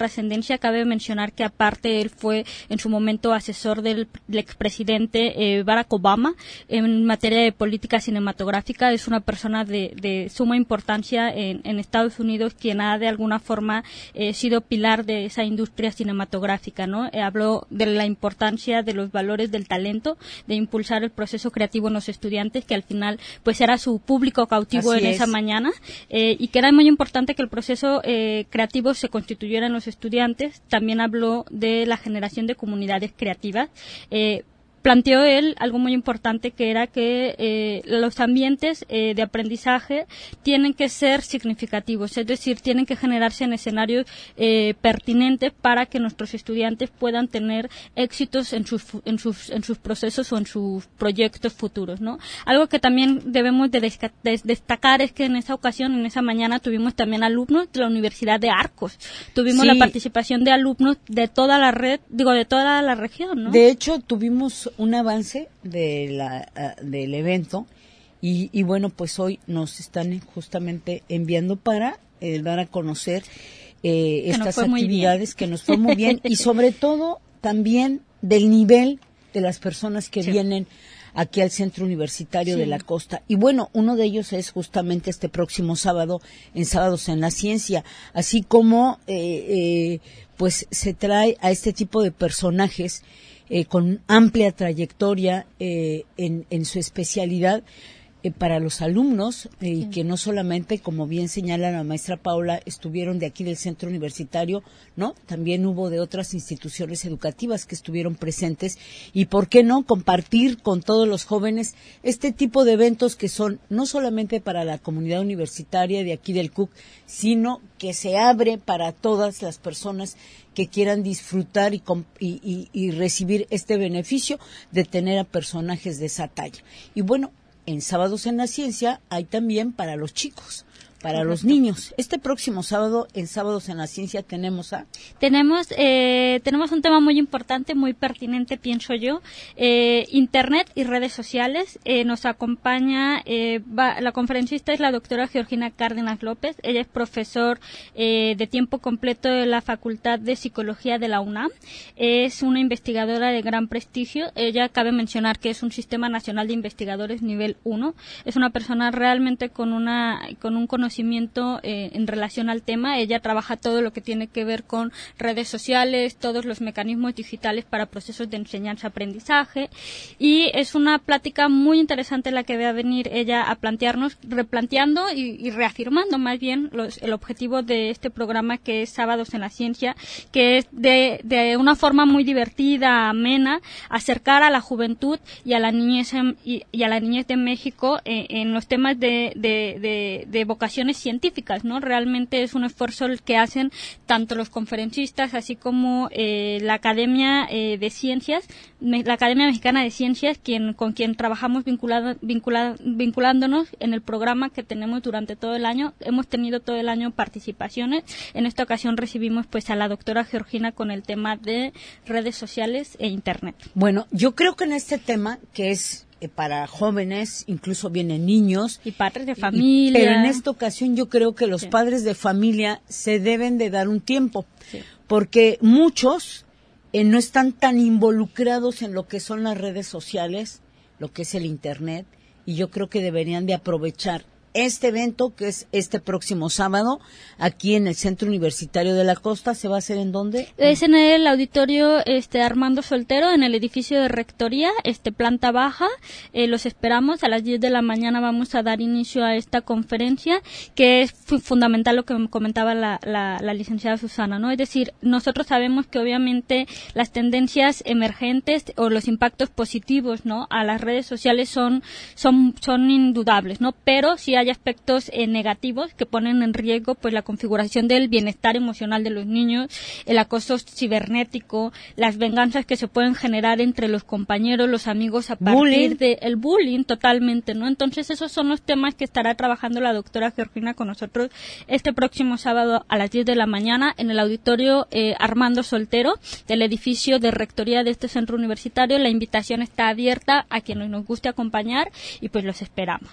Ciencia. Cabe mencionar que aparte él fue en su momento asesor del, del expresidente eh, Barack Obama en materia de política cinematográfica. Es una persona de, de suma importancia en, en Estados Unidos, quien ha de alguna forma eh, sido pilar de esa industria cinematográfica, ¿no? Eh, habló de la importancia de los valores del talento, de impulsar el proceso creativo en los estudiantes, que al final pues era su público cautivo Así en es. esa mañana, eh, y que era muy importante que el proceso eh, creativo se constituyera en los estudiantes. También habló de la generación de comunidades creativas. Eh, planteó él algo muy importante, que era que eh, los ambientes eh, de aprendizaje tienen que ser significativos, es decir, tienen que generarse en escenarios eh, pertinentes para que nuestros estudiantes puedan tener éxitos en sus en sus en sus procesos o en sus proyectos futuros, ¿no? Algo que también debemos de, desca- de destacar es que en esa ocasión, en esa mañana, tuvimos también alumnos de la Universidad de Arcos, tuvimos Sí. la participación de alumnos de toda la red, digo, de toda la región, ¿no? De hecho, tuvimos un avance de la, uh, del evento y, y bueno, pues hoy nos están justamente enviando para eh, dar a conocer eh, Que nos estas fue muy actividades bien. que nos fue muy bien y sobre todo también del nivel de las personas que Sí. vienen aquí al Centro Universitario Sí. de la Costa. Y bueno, uno de ellos es justamente este próximo sábado, en Sábados en la Ciencia, así como eh, eh, pues se trae a este tipo de personajes eh, con amplia trayectoria eh, en, en su especialidad eh, para los alumnos, eh, y que no solamente, como bien señala la maestra Paula, estuvieron de aquí del Centro Universitario, ¿no? También hubo de otras instituciones educativas que estuvieron presentes, y por qué no compartir con todos los jóvenes este tipo de eventos que son no solamente para la comunidad universitaria de aquí del C U C, sino que se abre para todas las personas que quieran disfrutar y, com- y, y, y recibir este beneficio de tener a personajes de esa talla. Y bueno, en Sábados en la Ciencia hay también para los chicos, para Correcto. los niños. Este próximo sábado, en Sábados en la Ciencia, tenemos a... Tenemos eh, tenemos un tema muy importante, muy pertinente, pienso yo, eh, Internet y redes sociales. Eh, nos acompaña, eh, va, la conferencista es la doctora Georgina Cárdenas López. Ella es profesor eh, de tiempo completo de la Facultad de Psicología de la UNAM. Es una investigadora de gran prestigio. Ella, cabe mencionar que es un Sistema Nacional de Investigadores nivel uno. Es una persona realmente con una con un conocimiento Eh, en relación al tema. Ella trabaja todo lo que tiene que ver con redes sociales, todos los mecanismos digitales para procesos de enseñanza-aprendizaje, y es una plática muy interesante la que va a venir ella a plantearnos, replanteando y, y reafirmando más bien los, el objetivo de este programa, que es Sábados en la Ciencia, que es de, de una forma muy divertida, amena, acercar a la juventud y a la niñez en, y, y a la niñez de México eh, en los temas de, de, de, de vocación científicas, ¿no? Realmente es un esfuerzo el que hacen tanto los conferencistas, así como eh, la Academia eh, de Ciencias, me, la Academia Mexicana de Ciencias, quien con quien trabajamos vinculado, vinculado, vinculándonos en el programa que tenemos durante todo el año. Hemos tenido todo el año participaciones. En esta ocasión recibimos pues a la doctora Georgina con el tema de redes sociales e Internet. Bueno, yo creo que en este tema, que es para jóvenes, incluso vienen niños y padres de familia, pero en esta ocasión yo creo que los sí. padres de familia se deben de dar un tiempo, sí. porque muchos eh, no están tan involucrados en lo que son las redes sociales, lo que es el Internet, y yo creo que deberían de aprovechar este evento, que es este próximo sábado, aquí en el Centro Universitario de la Costa. ¿Se va a hacer en dónde? Es en el auditorio este Armando Soltero, en el edificio de Rectoría, este planta baja. Eh, los esperamos. A las diez de la mañana vamos a dar inicio a esta conferencia, que es fu- fundamental lo que me comentaba la, la, la licenciada Susana, ¿no? Es decir, nosotros sabemos que obviamente las tendencias emergentes o los impactos positivos, ¿no?, a las redes sociales son, son, son indudables, ¿no? Pero sí hay aspectos eh, negativos que ponen en riesgo pues la configuración del bienestar emocional de los niños, el acoso cibernético, las venganzas que se pueden generar entre los compañeros, los amigos a partir bullying. de el bullying totalmente, ¿no? Entonces esos son los temas que estará trabajando la doctora Georgina con nosotros este próximo sábado a las diez de la mañana en el auditorio eh, Armando Soltero del edificio de Rectoría de este centro universitario. La invitación está abierta a quienes nos guste acompañar y pues los esperamos.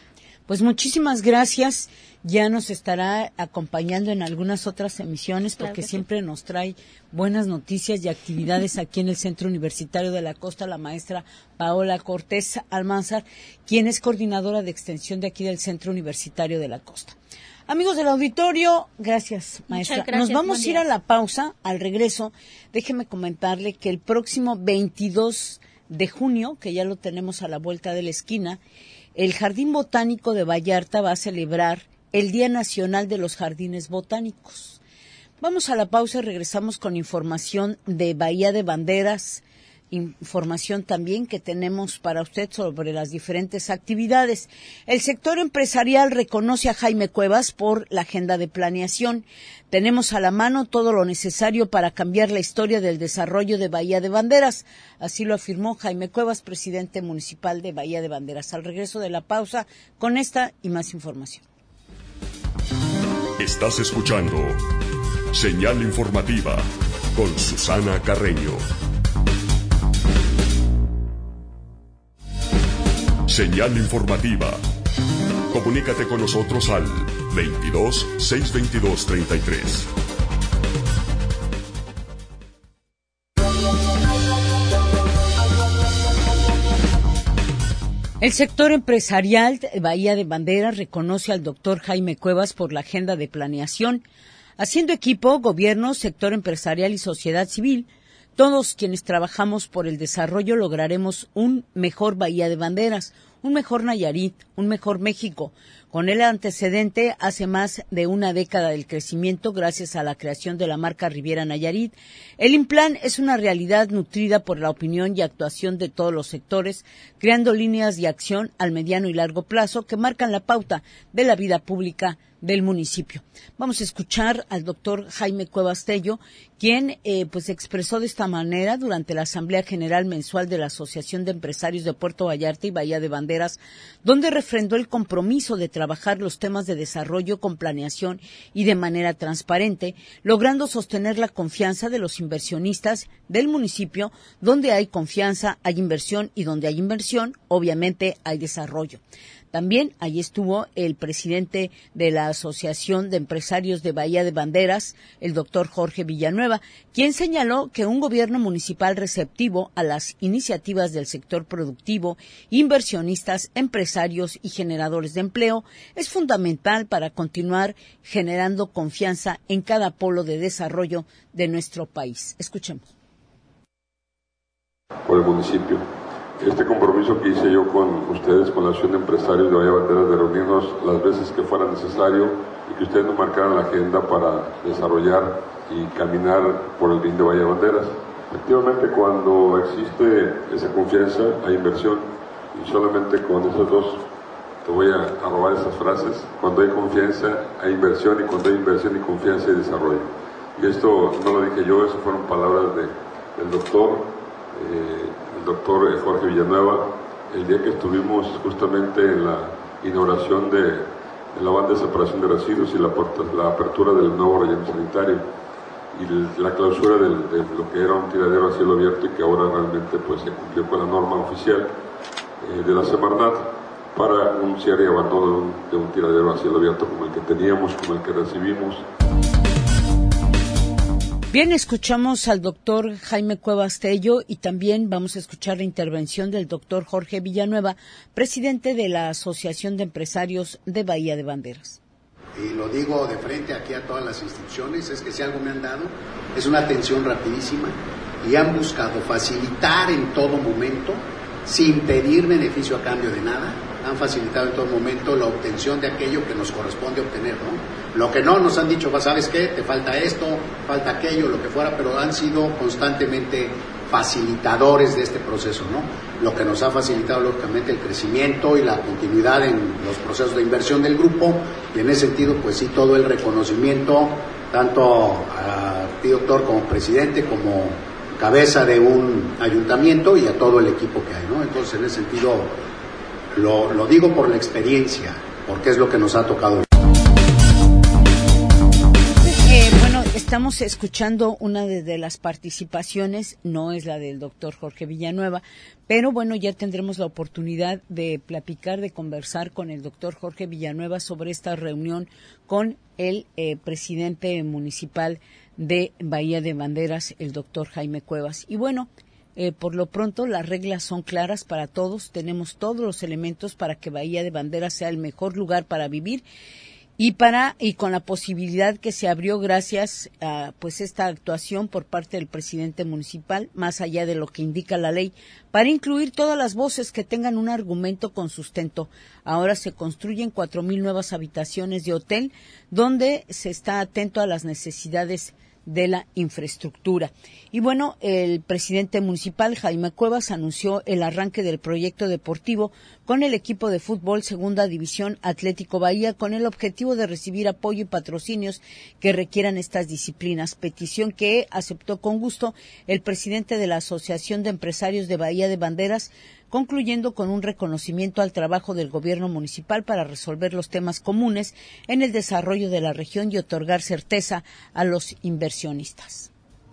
Pues muchísimas gracias. Ya nos estará acompañando en algunas otras emisiones porque claro siempre sí. nos trae buenas noticias y actividades aquí en el Centro Universitario de la Costa, la maestra Paola Cortés Almanzar, quien es coordinadora de extensión de aquí del Centro Universitario de la Costa. Amigos del auditorio, gracias, maestra. Gracias, nos vamos a ir a la pausa. Al regreso, déjeme comentarle que el próximo veintidós de junio, que ya lo tenemos a la vuelta de la esquina, el Jardín Botánico de Vallarta va a celebrar el Día Nacional de los Jardines Botánicos. Vamos a la pausa y regresamos con información de Bahía de Banderas, información también que tenemos para usted sobre las diferentes actividades. El sector empresarial reconoce a Jaime Cuevas por la agenda de planeación. Tenemos a la mano todo lo necesario para cambiar la historia del desarrollo de Bahía de Banderas. Así lo afirmó Jaime Cuevas, presidente municipal de Bahía de Banderas. Al regreso de la pausa, con esta y más información. Estás escuchando Señal Informativa con Susana Carreño. Señal Informativa. Comunícate con nosotros al veintidós, seiscientos veintidós, treinta y tres. El sector empresarial de Bahía de Banderas reconoce al doctor Jaime Cuevas por la agenda de planeación. Haciendo equipo, gobierno, sector empresarial y sociedad civil, todos quienes trabajamos por el desarrollo lograremos un mejor Bahía de Banderas, un mejor Nayarit, un mejor México. Con el antecedente hace más de una década del crecimiento gracias a la creación de la marca Riviera Nayarit, el Implan es una realidad nutrida por la opinión y actuación de todos los sectores, creando líneas de acción al mediano y largo plazo que marcan la pauta de la vida pública del municipio. Vamos a escuchar al doctor Jaime Cuevas Tello, quien eh, pues expresó de esta manera durante la Asamblea General Mensual de la Asociación de Empresarios de Puerto Vallarta y Bahía de Banderas, donde refrendó el compromiso de trabajar los temas de desarrollo con planeación y de manera transparente, logrando sostener la confianza de los inversionistas del municipio. Donde hay confianza, hay inversión, y donde hay inversión, obviamente hay desarrollo. También allí estuvo el presidente de la Asociación de Empresarios de Bahía de Banderas, el doctor Jorge Villanueva, quien señaló que un gobierno municipal receptivo a las iniciativas del sector productivo, inversionistas, empresarios y generadores de empleo es fundamental para continuar generando confianza en cada polo de desarrollo de nuestro país. Escuchemos. Por el municipio. Este compromiso que hice yo con ustedes, con la Asociación de Empresarios de Bahía de Banderas, de reunirnos las veces que fuera necesario y que ustedes nos marcaran la agenda para desarrollar y caminar por el bien de Bahía de Banderas. Efectivamente, cuando existe esa confianza, hay inversión, y solamente con esos dos te voy a, a robar esas frases. Cuando hay confianza, hay inversión, y cuando hay inversión y confianza, hay desarrollo. Y esto no lo dije yo, eso fueron palabras de, del doctor eh, doctor Jorge Villanueva, el día que estuvimos justamente en la inauguración de, de la banda de separación de residuos y la, la apertura del nuevo relleno sanitario y la clausura del, de lo que era un tiradero a cielo abierto, y que ahora realmente pues se cumplió con la norma oficial eh, de la Semarnat para un cierre y abandono de un, de un tiradero a cielo abierto como el que teníamos, como el que recibimos. Bien, escuchamos al doctor Jaime Cuevas Tello y también vamos a escuchar la intervención del doctor Jorge Villanueva, presidente de la Asociación de Empresarios de Bahía de Banderas. Y lo digo de frente aquí a todas las instituciones, es que si algo me han dado es una atención rapidísima y han buscado facilitar en todo momento, sin pedir beneficio a cambio de nada, han facilitado en todo momento la obtención de aquello que nos corresponde obtener, ¿no? Lo que no nos han dicho, ¿sabes qué? Te falta esto, falta aquello, lo que fuera, pero han sido constantemente facilitadores de este proceso, ¿no? Lo que nos ha facilitado, lógicamente, el crecimiento y la continuidad en los procesos de inversión del grupo, y en ese sentido, pues sí, todo el reconocimiento, tanto a ti, doctor, como presidente, como cabeza de un ayuntamiento, y a todo el equipo que hay, ¿no? Entonces, en ese sentido, lo, lo digo por la experiencia, porque es lo que nos ha tocado. estamos escuchando una de, de las participaciones, no es la del doctor Jorge Villanueva, pero bueno, ya tendremos la oportunidad de platicar, de conversar con el doctor Jorge Villanueva sobre esta reunión con el eh, presidente municipal de Bahía de Banderas, el doctor Jaime Cuevas. Y bueno, eh, por lo pronto las reglas son claras para todos, tenemos todos los elementos para que Bahía de Banderas sea el mejor lugar para vivir. Y para y con la posibilidad que se abrió gracias a pues esta actuación por parte del presidente municipal, más allá de lo que indica la ley, para incluir todas las voces que tengan un argumento con sustento. Ahora se construyen cuatro mil nuevas habitaciones de hotel, donde se está atento a las necesidades de la infraestructura. Y bueno, el presidente municipal, Jaime Cuevas, anunció el arranque del proyecto deportivo con el equipo de fútbol Segunda División Atlético Bahía, con el objetivo de recibir apoyo y patrocinios que requieran estas disciplinas, petición que aceptó con gusto el presidente de la Asociación de Empresarios de Bahía de Banderas, concluyendo con un reconocimiento al trabajo del gobierno municipal para resolver los temas comunes en el desarrollo de la región y otorgar certeza a los inversionistas.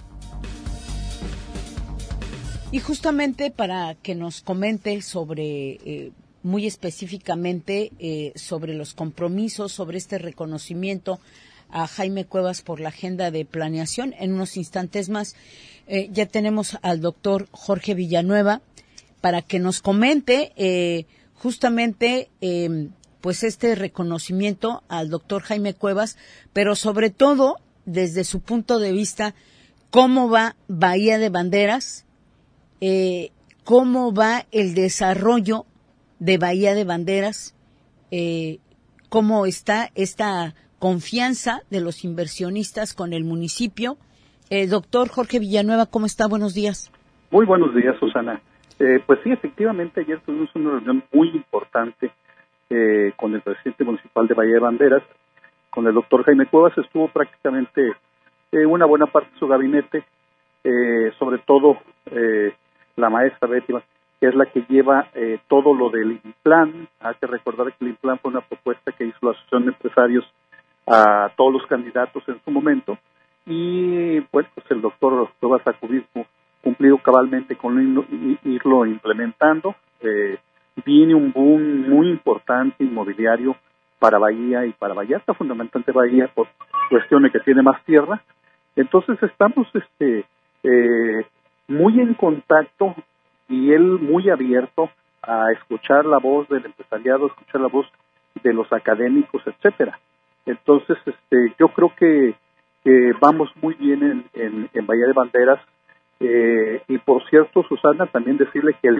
Y justamente para que nos comente sobre, eh, muy específicamente, eh, sobre los compromisos, sobre este reconocimiento a Jaime Cuevas por la agenda de planeación, en unos instantes más, eh, ya tenemos al doctor Jorge Villanueva, para que nos comente eh, justamente eh, pues este reconocimiento al doctor Jaime Cuevas, pero sobre todo desde su punto de vista, cómo va Bahía de Banderas, eh, cómo va el desarrollo de Bahía de Banderas, eh, cómo está esta confianza de los inversionistas con el municipio. Eh, doctor Jorge Villanueva, ¿cómo está? Buenos días. Muy buenos días, Susana. Eh, pues sí, efectivamente, ayer tuvimos una reunión muy importante eh, con el presidente municipal de Bahía de Banderas, con el doctor Jaime Cuevas. Estuvo prácticamente eh, una buena parte de su gabinete, eh, sobre todo eh, la maestra Betty, que es la que lleva eh, todo lo del INPLAN. Hay que recordar que el INPLAN fue una propuesta que hizo la Asociación de Empresarios a todos los candidatos en su momento, y pues, pues el doctor Cuevas ha cumplido cabalmente con irlo implementando. Eh, viene un boom muy importante inmobiliario para Bahía y para Vallarta, fundamentalmente Bahía por cuestión de que tiene más tierra. Entonces estamos este eh, muy en contacto y él muy abierto a escuchar la voz del empresariado, escuchar la voz de los académicos, etcétera. Entonces este yo creo que, que vamos muy bien en, en, en Bahía de Banderas. Eh, y por cierto, Susana, también decirle que el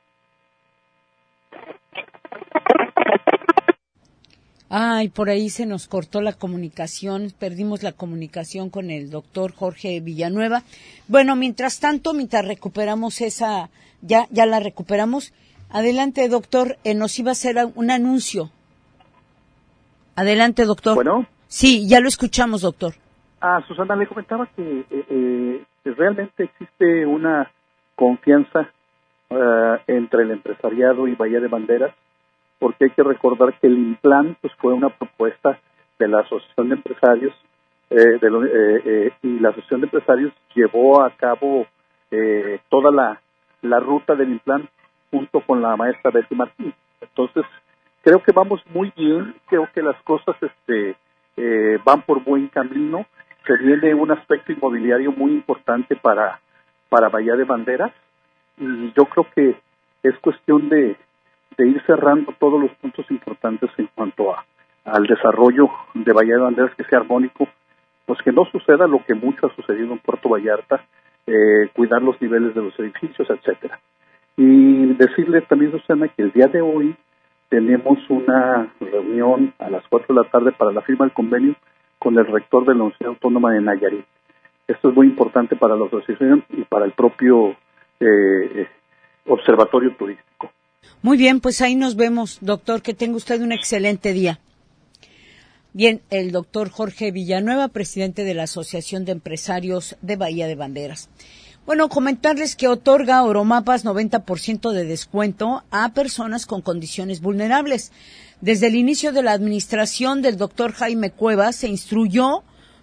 Ay, por ahí se nos cortó la comunicación, perdimos la comunicación con el doctor Jorge Villanueva. Bueno, mientras tanto, mientras recuperamos esa, ya ya la recuperamos. Adelante, doctor, eh, nos iba a hacer un anuncio. Adelante, doctor. Bueno. Sí, ya lo escuchamos, doctor. Ah, Susana, le comentaba que eh, eh, realmente existe una confianza uh, entre el empresariado y Bahía de Banderas, porque hay que recordar que el INPLAN pues, fue una propuesta de la Asociación de Empresarios eh, de lo, eh, eh, y la Asociación de Empresarios llevó a cabo eh, toda la, la ruta del INPLAN junto con la maestra Betty Martín. Entonces, creo que vamos muy bien, creo que las cosas este eh, van por buen camino. Se viene un aspecto inmobiliario muy importante para, para Bahía de Banderas, y yo creo que es cuestión de, de ir cerrando todos los puntos importantes en cuanto a al desarrollo de Bahía de Banderas, que sea armónico, pues que no suceda lo que mucho ha sucedido en Puerto Vallarta, eh, cuidar los niveles de los edificios, etcétera. Y decirle también, Susana, que el día de hoy tenemos una reunión a las cuatro de la tarde para la firma del convenio con el rector de la Universidad Autónoma de Nayarit. Esto es muy importante para la asociación y para el propio eh, observatorio turístico. Muy bien, pues ahí nos vemos, doctor. Que tenga usted un excelente día. Bien, el doctor Jorge Villanueva, presidente de la Asociación de Empresarios de Bahía de Banderas. Bueno, comentarles que otorga Oromapas noventa por ciento de descuento a personas con condiciones vulnerables. Desde el inicio de la administración del doctor Jaime Cuevas se instruyó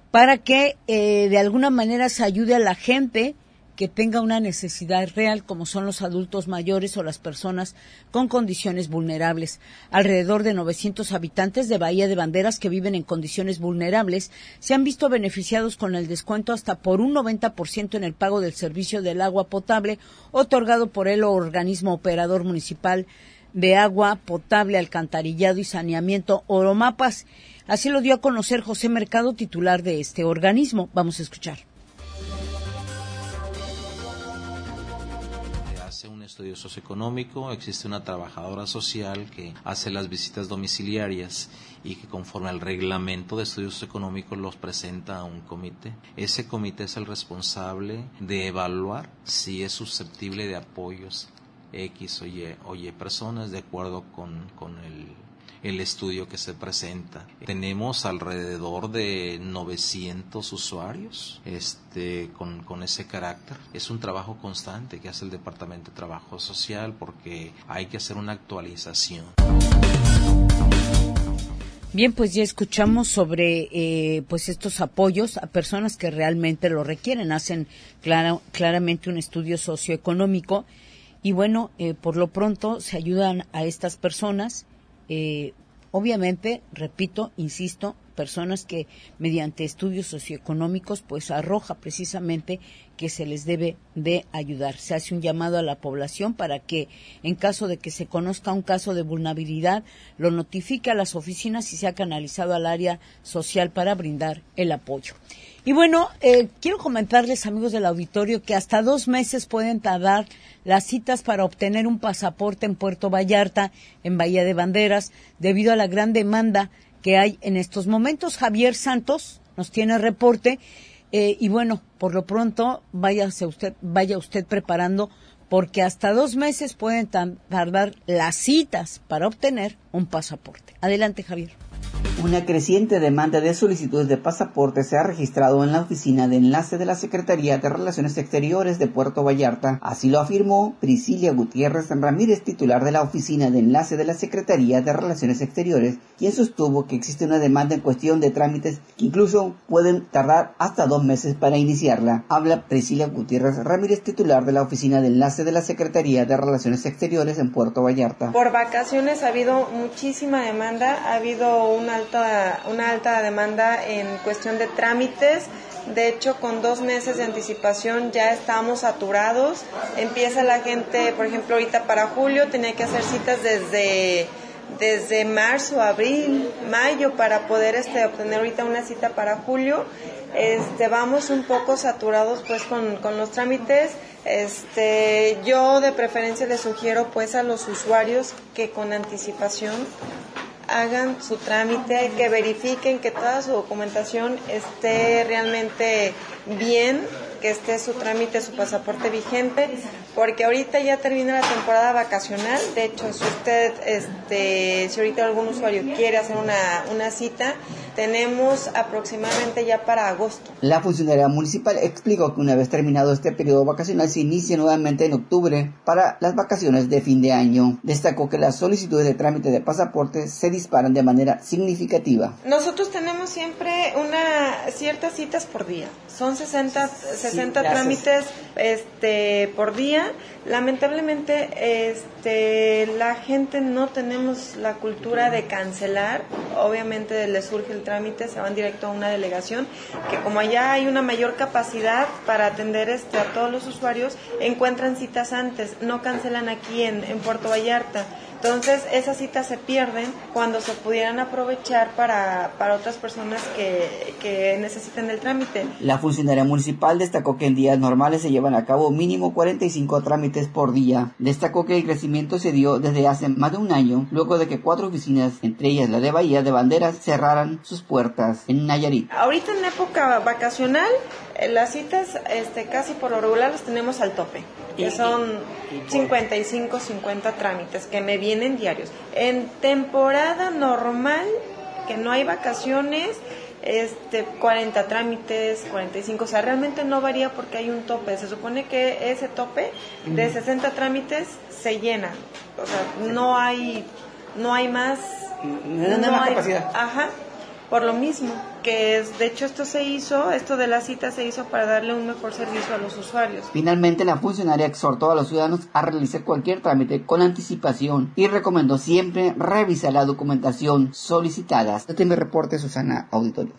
para que eh, de alguna manera se ayude a la gente que tenga una necesidad real, como son los adultos mayores o las personas con condiciones vulnerables. Alrededor de novecientos habitantes de Bahía de Banderas que viven en condiciones vulnerables se han visto beneficiados con el descuento hasta por un noventa por ciento en el pago del servicio del agua potable otorgado por el organismo operador municipal de agua potable, alcantarillado y saneamiento Oromapas. Así lo dio a conocer José Mercado, titular de este organismo. Vamos a escuchar. Un estudio socioeconómico, existe una trabajadora social que hace las visitas domiciliarias y que conforme al reglamento de estudios socioeconómicos los presenta a un comité. Ese comité es el responsable de evaluar si es susceptible de apoyos X o Y, o Y personas de acuerdo con, con el el estudio que se presenta. Tenemos alrededor de novecientos usuarios este, con, con ese carácter. Es un trabajo constante que hace el Departamento de Trabajo Social porque hay que hacer una actualización. Bien, pues ya escuchamos sobre eh, pues estos apoyos a personas que realmente lo requieren. Hacen clara, claramente un estudio socioeconómico y bueno, eh, por lo pronto se ayudan a estas personas. Eh, obviamente, repito, insisto, personas que mediante estudios socioeconómicos pues arroja precisamente que se les debe de ayudar. Se hace un llamado a la población para que en caso de que se conozca un caso de vulnerabilidad lo notifique a las oficinas y sea canalizado al área social para brindar el apoyo. Y bueno, eh, quiero comentarles, amigos del auditorio, que hasta dos meses pueden tardar las citas para obtener un pasaporte en Puerto Vallarta, en Bahía de Banderas, debido a la gran demanda que hay en estos momentos. Javier Santos nos tiene reporte eh, y bueno, por lo pronto váyase usted, vaya usted preparando porque hasta dos meses pueden tardar las citas para obtener un pasaporte. Adelante, Javier. Una creciente demanda de solicitudes de pasaporte se ha registrado en la oficina de enlace de la Secretaría de Relaciones Exteriores de Puerto Vallarta. Así lo afirmó Priscilia Gutiérrez Ramírez, titular de la oficina de enlace de la Secretaría de Relaciones Exteriores, quien sostuvo que existe una demanda en cuestión de trámites que incluso pueden tardar hasta dos meses para iniciarla. Habla Priscilia Gutiérrez Ramírez, titular de la oficina de enlace de la Secretaría de Relaciones Exteriores en Puerto Vallarta. Por vacaciones ha habido muchísima demanda, ha habido una alta, una alta demanda en cuestión de trámites. De hecho, con dos meses de anticipación ya estábamos saturados. Empieza la gente, por ejemplo, ahorita para julio tenía que hacer citas desde, desde marzo, abril, mayo para poder este, obtener ahorita una cita para julio. Este, vamos un poco saturados pues con, con los trámites. Este, yo de preferencia les sugiero pues a los usuarios que con anticipación hagan su trámite, que verifiquen que toda su documentación esté realmente bien, que esté su trámite, su pasaporte vigente, porque ahorita ya termina la temporada vacacional. De hecho, si usted, este, si ahorita algún usuario quiere hacer una, una cita, tenemos aproximadamente ya para agosto. La funcionaria municipal explicó que una vez terminado este periodo vacacional se inicia nuevamente en octubre para las vacaciones de fin de año. Destacó que las solicitudes de trámite de pasaporte se disparan de manera significativa. Nosotros tenemos siempre una ciertas citas por día. Son sesenta, sesenta sí, trámites este, por día. Lamentablemente este, la gente no tenemos la cultura de cancelar. Obviamente les surge el trámite, se van directo a una delegación, que como allá hay una mayor capacidad para atender este, a todos los usuarios, encuentran citas antes, no cancelan aquí en, en Puerto Vallarta. Entonces, esas citas se pierden cuando se pudieran aprovechar para, para otras personas que, que necesiten el trámite. La funcionaria municipal destacó que en días normales se llevan a cabo mínimo cuarenta y cinco trámites por día. Destacó que el crecimiento se dio desde hace más de un año, luego de que cuatro oficinas, entre ellas la de Bahía de Banderas, cerraran sus puertas en Nayarit. Ahorita en época vacacional, las citas este, casi por lo regular las tenemos al tope, que son cincuenta y cinco, cincuenta trámites que me vienen diarios. En temporada normal, que no hay vacaciones, este cuarenta trámites, cuarenta y cinco, o sea, realmente no varía porque hay un tope. Se supone que ese tope de sesenta trámites se llena, o sea, no hay no hay más, no, no, no hay más capacidad. Ajá. por lo mismo, que es, de hecho esto se hizo, esto de la cita se hizo para darle un mejor servicio a los usuarios. Finalmente, la funcionaria exhortó a los ciudadanos a realizar cualquier trámite con anticipación y recomendó siempre revisar la documentación solicitada. Este es mi reporte, Susana Auditorio.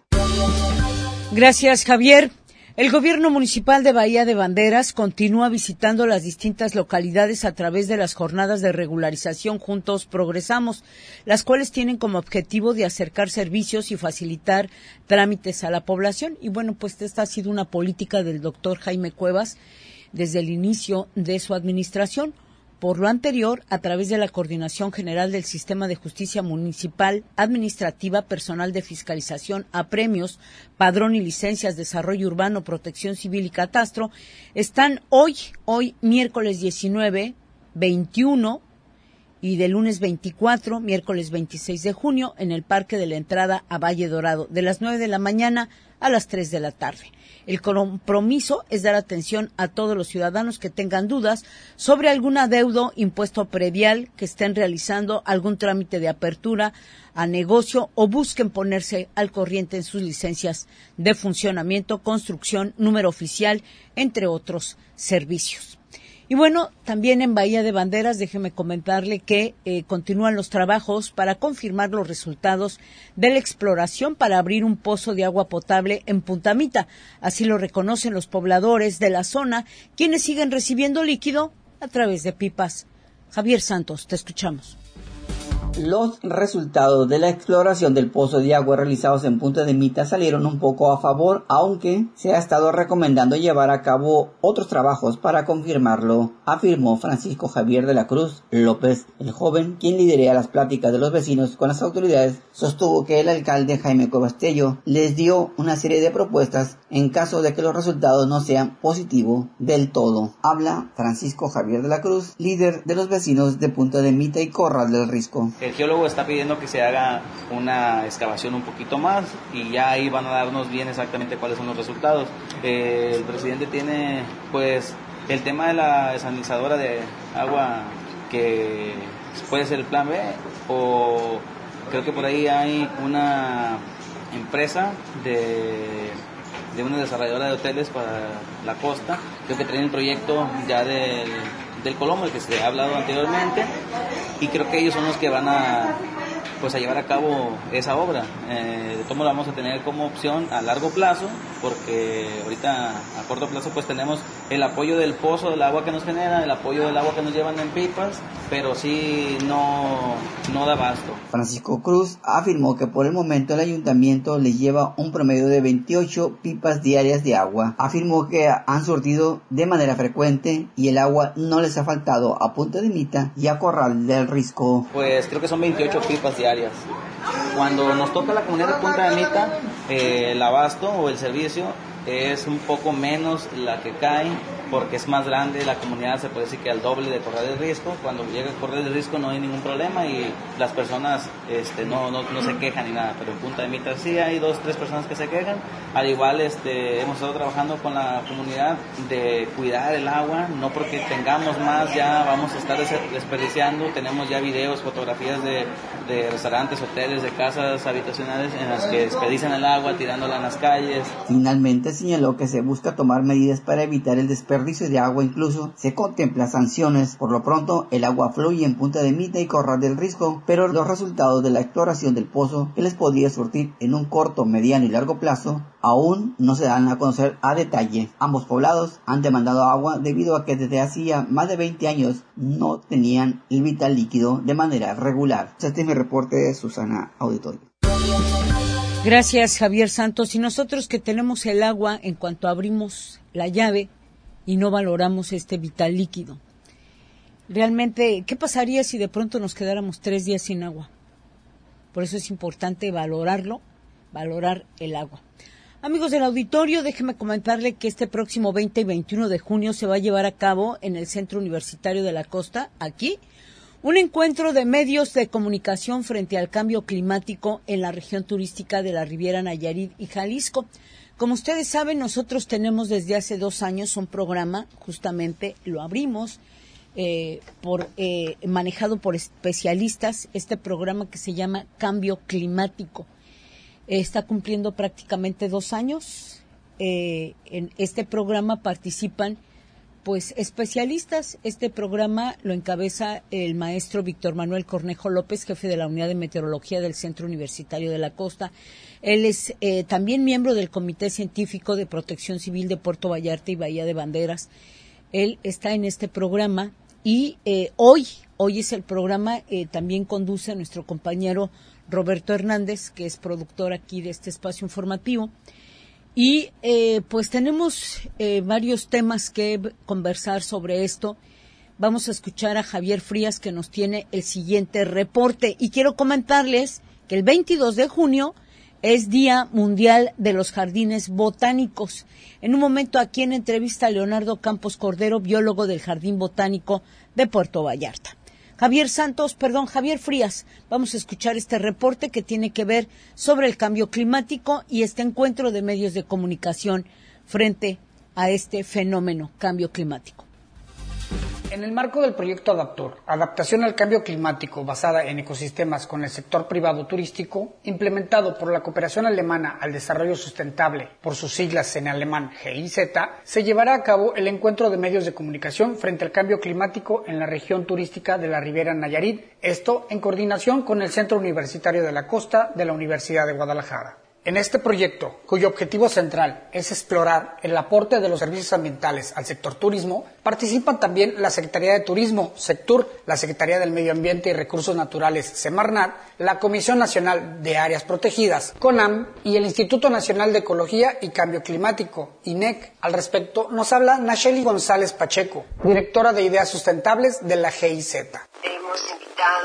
Gracias, Javier. El gobierno municipal de Bahía de Banderas continúa visitando las distintas localidades a través de las jornadas de regularización Juntos Progresamos, las cuales tienen como objetivo de acercar servicios y facilitar trámites a la población. Y bueno, pues esta ha sido una política del doctor Jaime Cuevas desde el inicio de su administración. Por lo anterior, a través de la Coordinación General del Sistema de Justicia Municipal, Administrativa, Personal de Fiscalización, Apremios, Padrón y Licencias, Desarrollo Urbano, Protección Civil y Catastro, están hoy, hoy miércoles diecinueve, veintiuno y de lunes veinticuatro, miércoles veintiséis de junio, en el Parque de la Entrada a Valle Dorado, de las nueve de la mañana a las tres de la tarde. El compromiso es dar atención a todos los ciudadanos que tengan dudas sobre algún adeudo, impuesto predial, que estén realizando algún trámite de apertura a negocio o busquen ponerse al corriente en sus licencias de funcionamiento, construcción, número oficial, entre otros servicios. Y bueno, también en Bahía de Banderas, déjeme comentarle que eh, continúan los trabajos para confirmar los resultados de la exploración para abrir un pozo de agua potable en Punta Mita. Así lo reconocen los pobladores de la zona, quienes siguen recibiendo líquido a través de pipas. Javier Santos, te escuchamos. Los resultados de la exploración del pozo de agua realizados en Punta de Mita salieron un poco a favor, aunque se ha estado recomendando llevar a cabo otros trabajos para confirmarlo, afirmó Francisco Javier de la Cruz López. El joven, quien liderea las pláticas de los vecinos con las autoridades, sostuvo que el alcalde Jaime Cuevas Tello les dio una serie de propuestas en caso de que los resultados no sean positivos del todo. Habla Francisco Javier de la Cruz, líder de los vecinos de Punta de Mita y Corral del Risco. El geólogo está pidiendo que se haga una excavación un poquito más y ya ahí van a darnos bien exactamente cuáles son los resultados. Eh, el presidente tiene pues el tema de la desalinizadora de agua, que puede ser el plan B, o creo que por ahí hay una empresa de, de una desarrolladora de hoteles para la costa. Creo que tienen el proyecto ya del, del Colombo, el que se ha hablado anteriormente, y creo que ellos son los que van a pues a llevar a cabo esa obra. Eh, de todo modo, vamos a tener como opción a largo plazo, porque ahorita a corto plazo pues tenemos el apoyo del pozo, del agua que nos genera, el apoyo del agua que nos llevan en pipas, pero sí no, no da abasto. Francisco Cruz afirmó que por el momento el ayuntamiento le lleva un promedio de veintiocho pipas diarias de agua. Afirmó que han surtido de manera frecuente y el agua no les ha faltado a Punta de Mita y a Corral del Risco. Pues creo que son veintiocho pipas diarias. Cuando nos toca la comunidad de Punta de Mita, eh, el abasto o el servicio es un poco menos la que cae, porque es más grande la comunidad, se puede decir que al doble de Corral del Risco. Cuando llega a Corral del Risco no hay ningún problema y las personas este, no, no, no se quejan ni nada, pero en Punta de Mita sí hay dos, tres personas que se quejan. Al igual este, hemos estado trabajando con la comunidad de cuidar el agua, no porque tengamos más ya vamos a estar desperdiciando. Tenemos ya videos, fotografías de, de restaurantes, hoteles, de casas habitacionales en las que desperdician el agua tirándola en las calles. Finalmente señaló que se busca tomar medidas para evitar el desperdicio de agua, incluso se contempla sanciones. Por lo pronto, el agua fluye en Punta de Mita y Corral del Risco, pero los resultados de la exploración del pozo, que les podía surtir en un corto, mediano y largo plazo, aún no se dan a conocer a detalle. Ambos poblados han demandado agua debido a que desde hacía más de veinte años no tenían el vital líquido de manera regular. Este es mi reporte de Susana Auditorio. Gracias, Javier Santos. Y nosotros que tenemos el agua, en cuanto abrimos la llave y no valoramos este vital líquido, realmente, ¿qué pasaría si de pronto nos quedáramos tres días sin agua? Por eso es importante valorarlo, valorar el agua. Amigos del auditorio, déjenme comentarle que este próximo veinte y veintiuno de junio se va a llevar a cabo en el Centro Universitario de la Costa, aquí, un encuentro de medios de comunicación frente al cambio climático en la región turística de la Riviera Nayarit y Jalisco. Como ustedes saben, nosotros tenemos desde hace dos años un programa, justamente lo abrimos, eh, por eh, manejado por especialistas, este programa que se llama Cambio Climático. está cumpliendo prácticamente dos años. Eh, en este programa participan pues especialistas. Este programa lo encabeza el maestro Víctor Manuel Cornejo López, jefe de la Unidad de Meteorología del Centro Universitario de la Costa. Él es eh, también miembro del Comité Científico de Protección Civil de Puerto Vallarta y Bahía de Banderas. Él está en este programa y eh, hoy, hoy es el programa, eh, también conduce nuestro compañero Roberto Hernández, que es productor aquí de este espacio informativo. Y eh, pues tenemos eh, varios temas que conversar sobre esto. Vamos a escuchar a Javier Frías, que nos tiene el siguiente reporte. Y quiero comentarles que el veintidós de junio es Día Mundial de los Jardines Botánicos. En un momento aquí en entrevista a Leonardo Campos Cordero, biólogo del Jardín Botánico de Puerto Vallarta. Javier Santos, perdón, Javier Frías, vamos a escuchar este reporte que tiene que ver sobre el cambio climático y este encuentro de medios de comunicación frente a este fenómeno, cambio climático. En el marco del proyecto Adaptur, adaptación al cambio climático basada en ecosistemas con el sector privado turístico, implementado por la Cooperación Alemana al Desarrollo Sustentable, por sus siglas en alemán G I Z, se llevará a cabo el encuentro de medios de comunicación frente al cambio climático en la región turística de la Riviera Nayarit, esto en coordinación con el Centro Universitario de la Costa de la Universidad de Guadalajara. En este proyecto, cuyo objetivo central es explorar el aporte de los servicios ambientales al sector turismo, participan también la Secretaría de Turismo, Sectur, la Secretaría del Medio Ambiente y Recursos Naturales, Semarnat, la Comisión Nacional de Áreas Protegidas, CONAM, y el Instituto Nacional de Ecología y Cambio Climático, I N E C. Al respecto, nos habla Nacheli González Pacheco, directora de Ideas Sustentables de la G I Z. Hemos invitado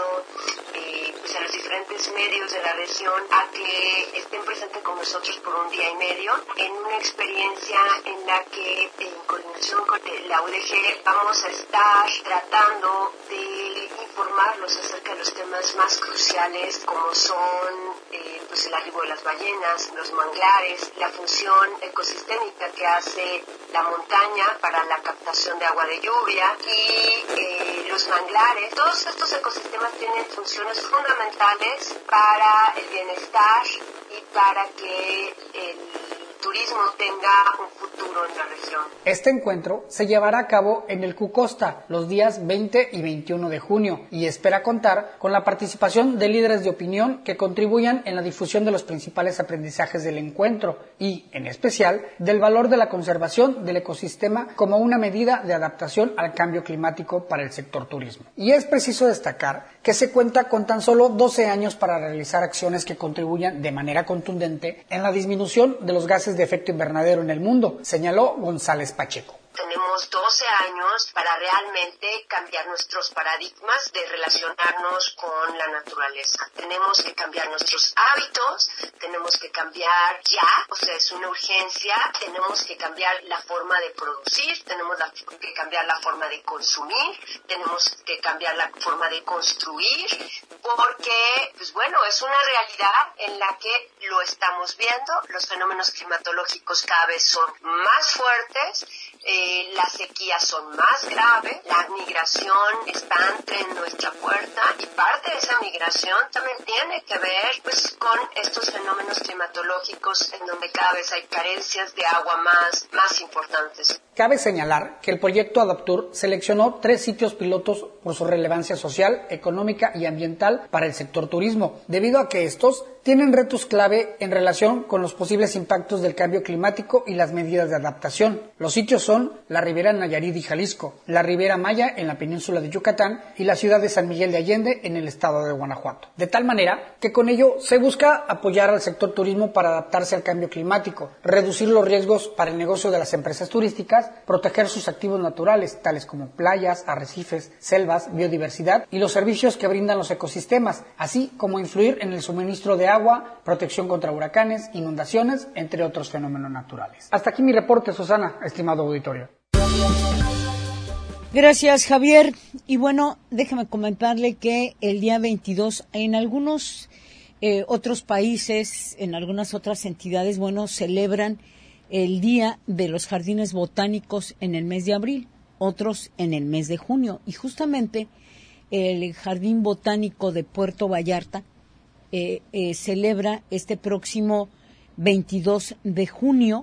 a los diferentes medios de la región a que estén presentes con nosotros por un día y medio en una experiencia en la que en coordinación con la U D G vamos a estar tratando de informarlos acerca de los temas más cruciales como son eh, pues el arribo de las ballenas, los manglares, la función ecosistémica que hace la montaña para la captación de agua de lluvia y eh, los manglares. Todos estos ecosistemas tienen funciones fundamentales para el bienestar y para que el turismo tenga un futuro en la región. Este encuentro se llevará a cabo en el Cucosta los días veinte y veintiuno de junio y espera contar con la participación de líderes de opinión que contribuyan en la difusión de los principales aprendizajes del encuentro y, en especial, del valor de la conservación del ecosistema como una medida de adaptación al cambio climático para el sector turismo. Y es preciso destacar que se cuenta con tan solo doce años para realizar acciones que contribuyan de manera contundente en la disminución de los gases de efecto invernadero en el mundo, señaló González Pacheco. Tenemos doce años para realmente cambiar nuestros paradigmas de relacionarnos con la naturaleza. Tenemos que cambiar nuestros hábitos, tenemos que cambiar ya, o sea, es una urgencia, tenemos que cambiar la forma de producir, tenemos la, que cambiar la forma de consumir, tenemos que cambiar la forma de construir, porque, pues bueno, es una realidad en la que lo estamos viendo, los fenómenos climatológicos cada vez son más fuertes, eh, las sequías son más graves, la migración está ante nuestra puerta y parte de esa migración también tiene que ver pues con estos fenómenos climatológicos en donde cada vez hay carencias de agua más, más importantes. Cabe señalar que el proyecto Adaptur seleccionó tres sitios pilotos por su relevancia social, económica y ambiental para el sector turismo, debido a que estos tienen retos clave en relación con los posibles impactos del cambio climático y las medidas de adaptación. Los sitios son la Riviera Nayarit y Jalisco, la Riviera Maya en la península de Yucatán y la ciudad de San Miguel de Allende en el estado de Guanajuato. De tal manera que con ello se busca apoyar al sector turismo para adaptarse al cambio climático, reducir los riesgos para el negocio de las empresas turísticas, proteger sus activos naturales, tales como playas, arrecifes, selvas, biodiversidad y los servicios que brindan los ecosistemas, así como influir en el suministro de agua, protección contra huracanes, inundaciones, entre otros fenómenos naturales. Hasta aquí mi reporte, Susana, estimado auditorio. Gracias, Javier. Y bueno, déjeme comentarle que el día veintidós en algunos eh, otros países, en algunas otras entidades, bueno, celebran el Día de los Jardines Botánicos en el mes de abril, otros en el mes de junio. Y justamente el Jardín Botánico de Puerto Vallarta eh, eh, celebra este próximo veintidós de junio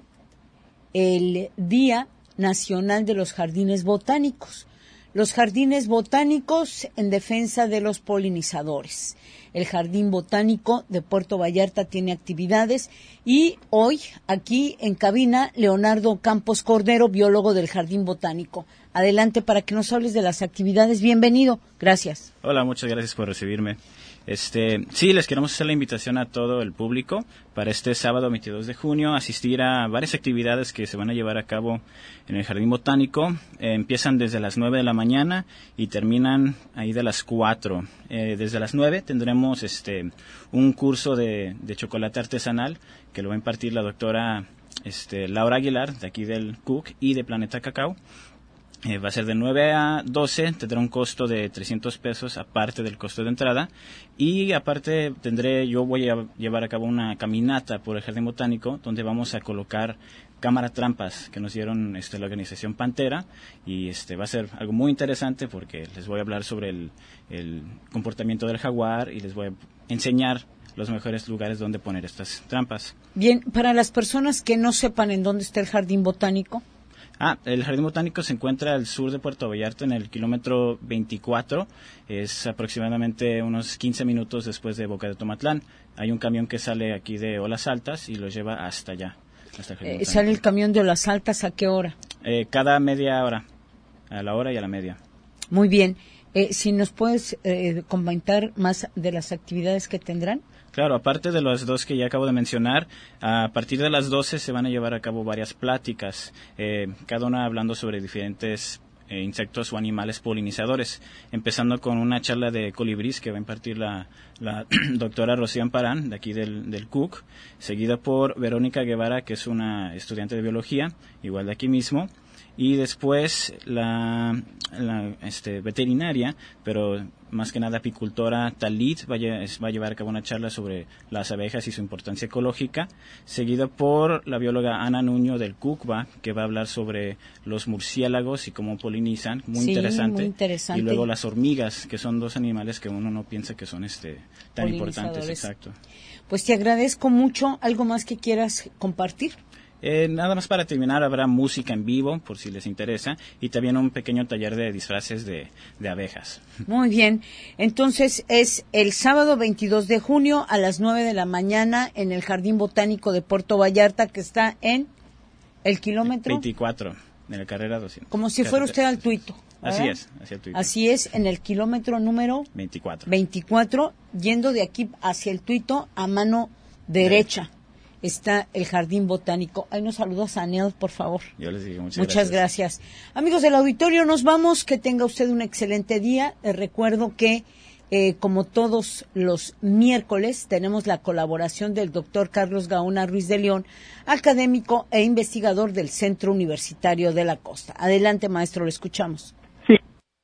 el Día Nacional de los Jardines Botánicos. Los jardines botánicos en defensa de los polinizadores. El Jardín Botánico de Puerto Vallarta tiene actividades y hoy aquí en cabina Leonardo Campos Cordero, biólogo del Jardín Botánico. Adelante para que nos hables de las actividades. Bienvenido. Gracias. Hola, muchas gracias por recibirme. Este, sí, les queremos hacer la invitación a todo el público para este sábado veintidós de junio, asistir a varias actividades que se van a llevar a cabo en el Jardín Botánico. Eh, empiezan desde las nueve de la mañana y terminan ahí de las cuatro. Eh, desde las nueve tendremos este, un curso de, de chocolate artesanal que lo va a impartir la doctora este, Laura Aguilar, de aquí del C U C y de Planeta Cacao. Eh, va a ser de nueve a doce, tendrá un costo de trescientos pesos aparte del costo de entrada y aparte tendré, yo voy a llevar a cabo una caminata por el Jardín Botánico donde vamos a colocar cámara trampas que nos dieron este, la organización Pantera y este va a ser algo muy interesante porque les voy a hablar sobre el, el comportamiento del jaguar y les voy a enseñar los mejores lugares donde poner estas trampas. Bien, para las personas que no sepan en dónde está el Jardín Botánico. Ah, el Jardín Botánico se encuentra al sur de Puerto Vallarta en el kilómetro veinticuatro, es aproximadamente unos quince minutos después de Boca de Tomatlán. Hay un camión que sale aquí de Olas Altas y lo lleva hasta allá. Hasta el eh, ¿Sale el camión de Olas Altas a qué hora? Eh, cada media hora, a la hora y a la media. Muy bien. Eh, si nos puedes eh, comentar más de las actividades que tendrán. Claro, aparte de las dos que ya acabo de mencionar, a partir de las doce se van a llevar a cabo varias pláticas, eh, cada una hablando sobre diferentes eh, insectos o animales polinizadores, empezando con una charla de colibrís que va a impartir la, la doctora Rocío Amparán, de aquí del, del C U C, seguida por Verónica Guevara, que es una estudiante de biología, igual de aquí mismo, y después la, la este, veterinaria, pero más que nada apicultora Talit va a, va a llevar a cabo una charla sobre las abejas y su importancia ecológica, seguida por la bióloga Ana Nuño del CUCBA, que va a hablar sobre los murciélagos y cómo polinizan, muy, sí, interesante. muy interesante. Y luego las hormigas, que son dos animales que uno no piensa que son este tan importantes. Exacto. Pues te agradezco mucho. ¿Algo más que quieras compartir? Eh, nada más para terminar, habrá música en vivo, por si les interesa, y también un pequeño taller de disfraces de, de abejas. Muy bien. Entonces, es el sábado veintidós de junio a las nueve de la mañana en el Jardín Botánico de Puerto Vallarta, que está en el kilómetro veinticuatro, en la carrera doscientos. Como si fuera usted al Tuito. ¿verdad? Así es, hacia el Tuito. Así es, en el kilómetro número veinticuatro. veinticuatro, yendo de aquí hacia el Tuito a mano derecha. derecha. Está el Jardín Botánico. Ahí nos saludas a Anel, por favor. Yo les digo muchas, muchas gracias. gracias. Amigos del auditorio, nos vamos. Que tenga usted un excelente día. Les recuerdo que, eh, como todos los miércoles, tenemos la colaboración del doctor Carlos Gaona Ruiz de León, académico e investigador del Centro Universitario de la Costa. Adelante, maestro, lo escuchamos. Sí.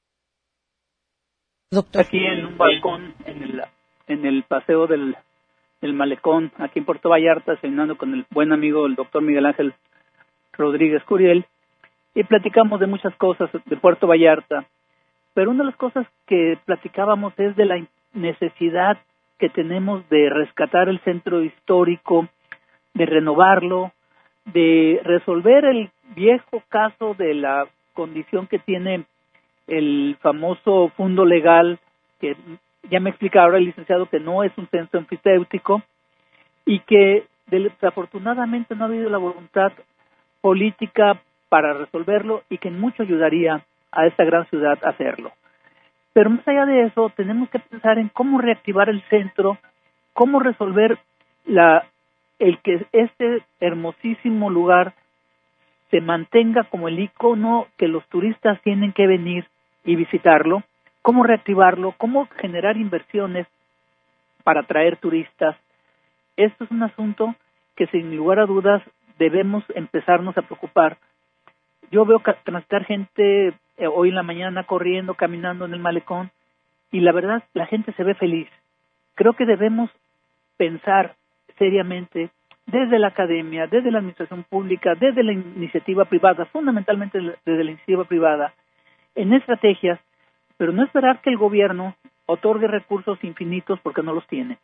Doctor. Aquí en un balcón, en el, en el paseo del... el malecón, aquí en Puerto Vallarta, cenando con el buen amigo, el doctor Miguel Ángel Rodríguez Curiel, y platicamos de muchas cosas de Puerto Vallarta, pero una de las cosas que platicábamos es de la necesidad que tenemos de rescatar el centro histórico, de renovarlo, de resolver el viejo caso de la condición que tiene el famoso fondo legal, que ya me explica ahora el licenciado que no es un centro enfistéutico y que desafortunadamente no ha habido la voluntad política para resolverlo y que mucho ayudaría a esta gran ciudad a hacerlo. Pero más allá de eso, tenemos que pensar en cómo reactivar el centro, cómo resolver la el que este hermosísimo lugar se mantenga como el icono que los turistas tienen que venir y visitarlo, cómo reactivarlo, cómo generar inversiones para atraer turistas. Esto es un asunto que sin lugar a dudas debemos empezarnos a preocupar. Yo veo transitar gente eh, hoy en la mañana corriendo, caminando en el malecón, y la verdad la gente se ve feliz. Creo que debemos pensar seriamente desde la academia, desde la administración pública, desde la iniciativa privada, fundamentalmente desde la iniciativa privada, en estrategias, pero no esperar que el gobierno otorgue recursos infinitos porque no los tiene.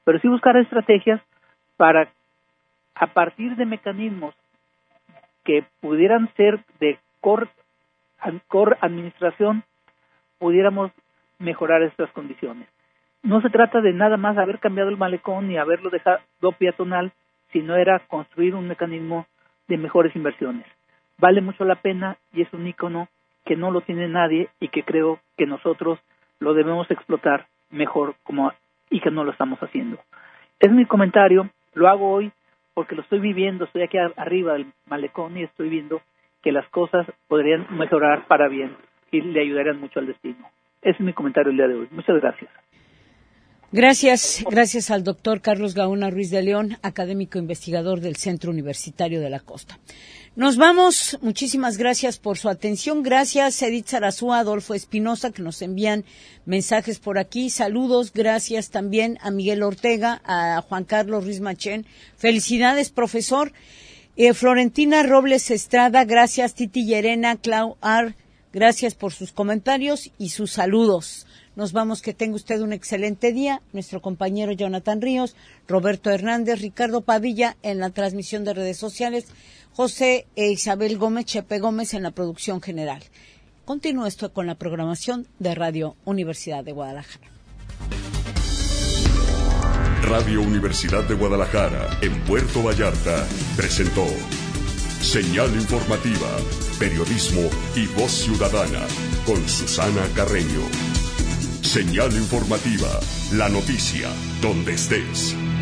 pero sí buscar estrategias para, a partir de mecanismos que pudieran ser de core, core administración, pudiéramos mejorar estas condiciones. No se trata de nada más haber cambiado el malecón ni haberlo dejado peatonal, sino era construir un mecanismo de mejores inversiones. Vale mucho la pena y es un ícono que no lo tiene nadie y que creo que nosotros lo debemos explotar mejor como y que no lo estamos haciendo. Es mi comentario, lo hago hoy porque lo estoy viviendo, estoy aquí arriba del malecón y estoy viendo que las cosas podrían mejorar para bien y le ayudarían mucho al destino. Ese es mi comentario el día de hoy. Muchas gracias. Gracias, gracias al doctor Carlos Gaona Ruiz de León, académico investigador del Centro Universitario de la Costa. Nos vamos, muchísimas gracias por su atención, gracias a Edith Sarazúa, Adolfo Espinosa, que nos envían mensajes por aquí, saludos, gracias también a Miguel Ortega, a Juan Carlos Ruiz Machén, felicidades profesor, eh, Florentina Robles Estrada, gracias Titi Llerena, Clau Ar, gracias por sus comentarios y sus saludos. Nos vamos, que tenga usted un excelente día. Nuestro compañero Jonathan Ríos, Roberto Hernández, Ricardo Padilla en la transmisión de redes sociales, José e Isabel Gómez, Chepe Gómez en la producción general. Continúe esto con la programación de Radio Universidad de Guadalajara. Radio Universidad de Guadalajara, en Puerto Vallarta, presentó Señal Informativa, Periodismo y Voz Ciudadana, con Susana Carreño. Señal Informativa, la noticia, donde estés.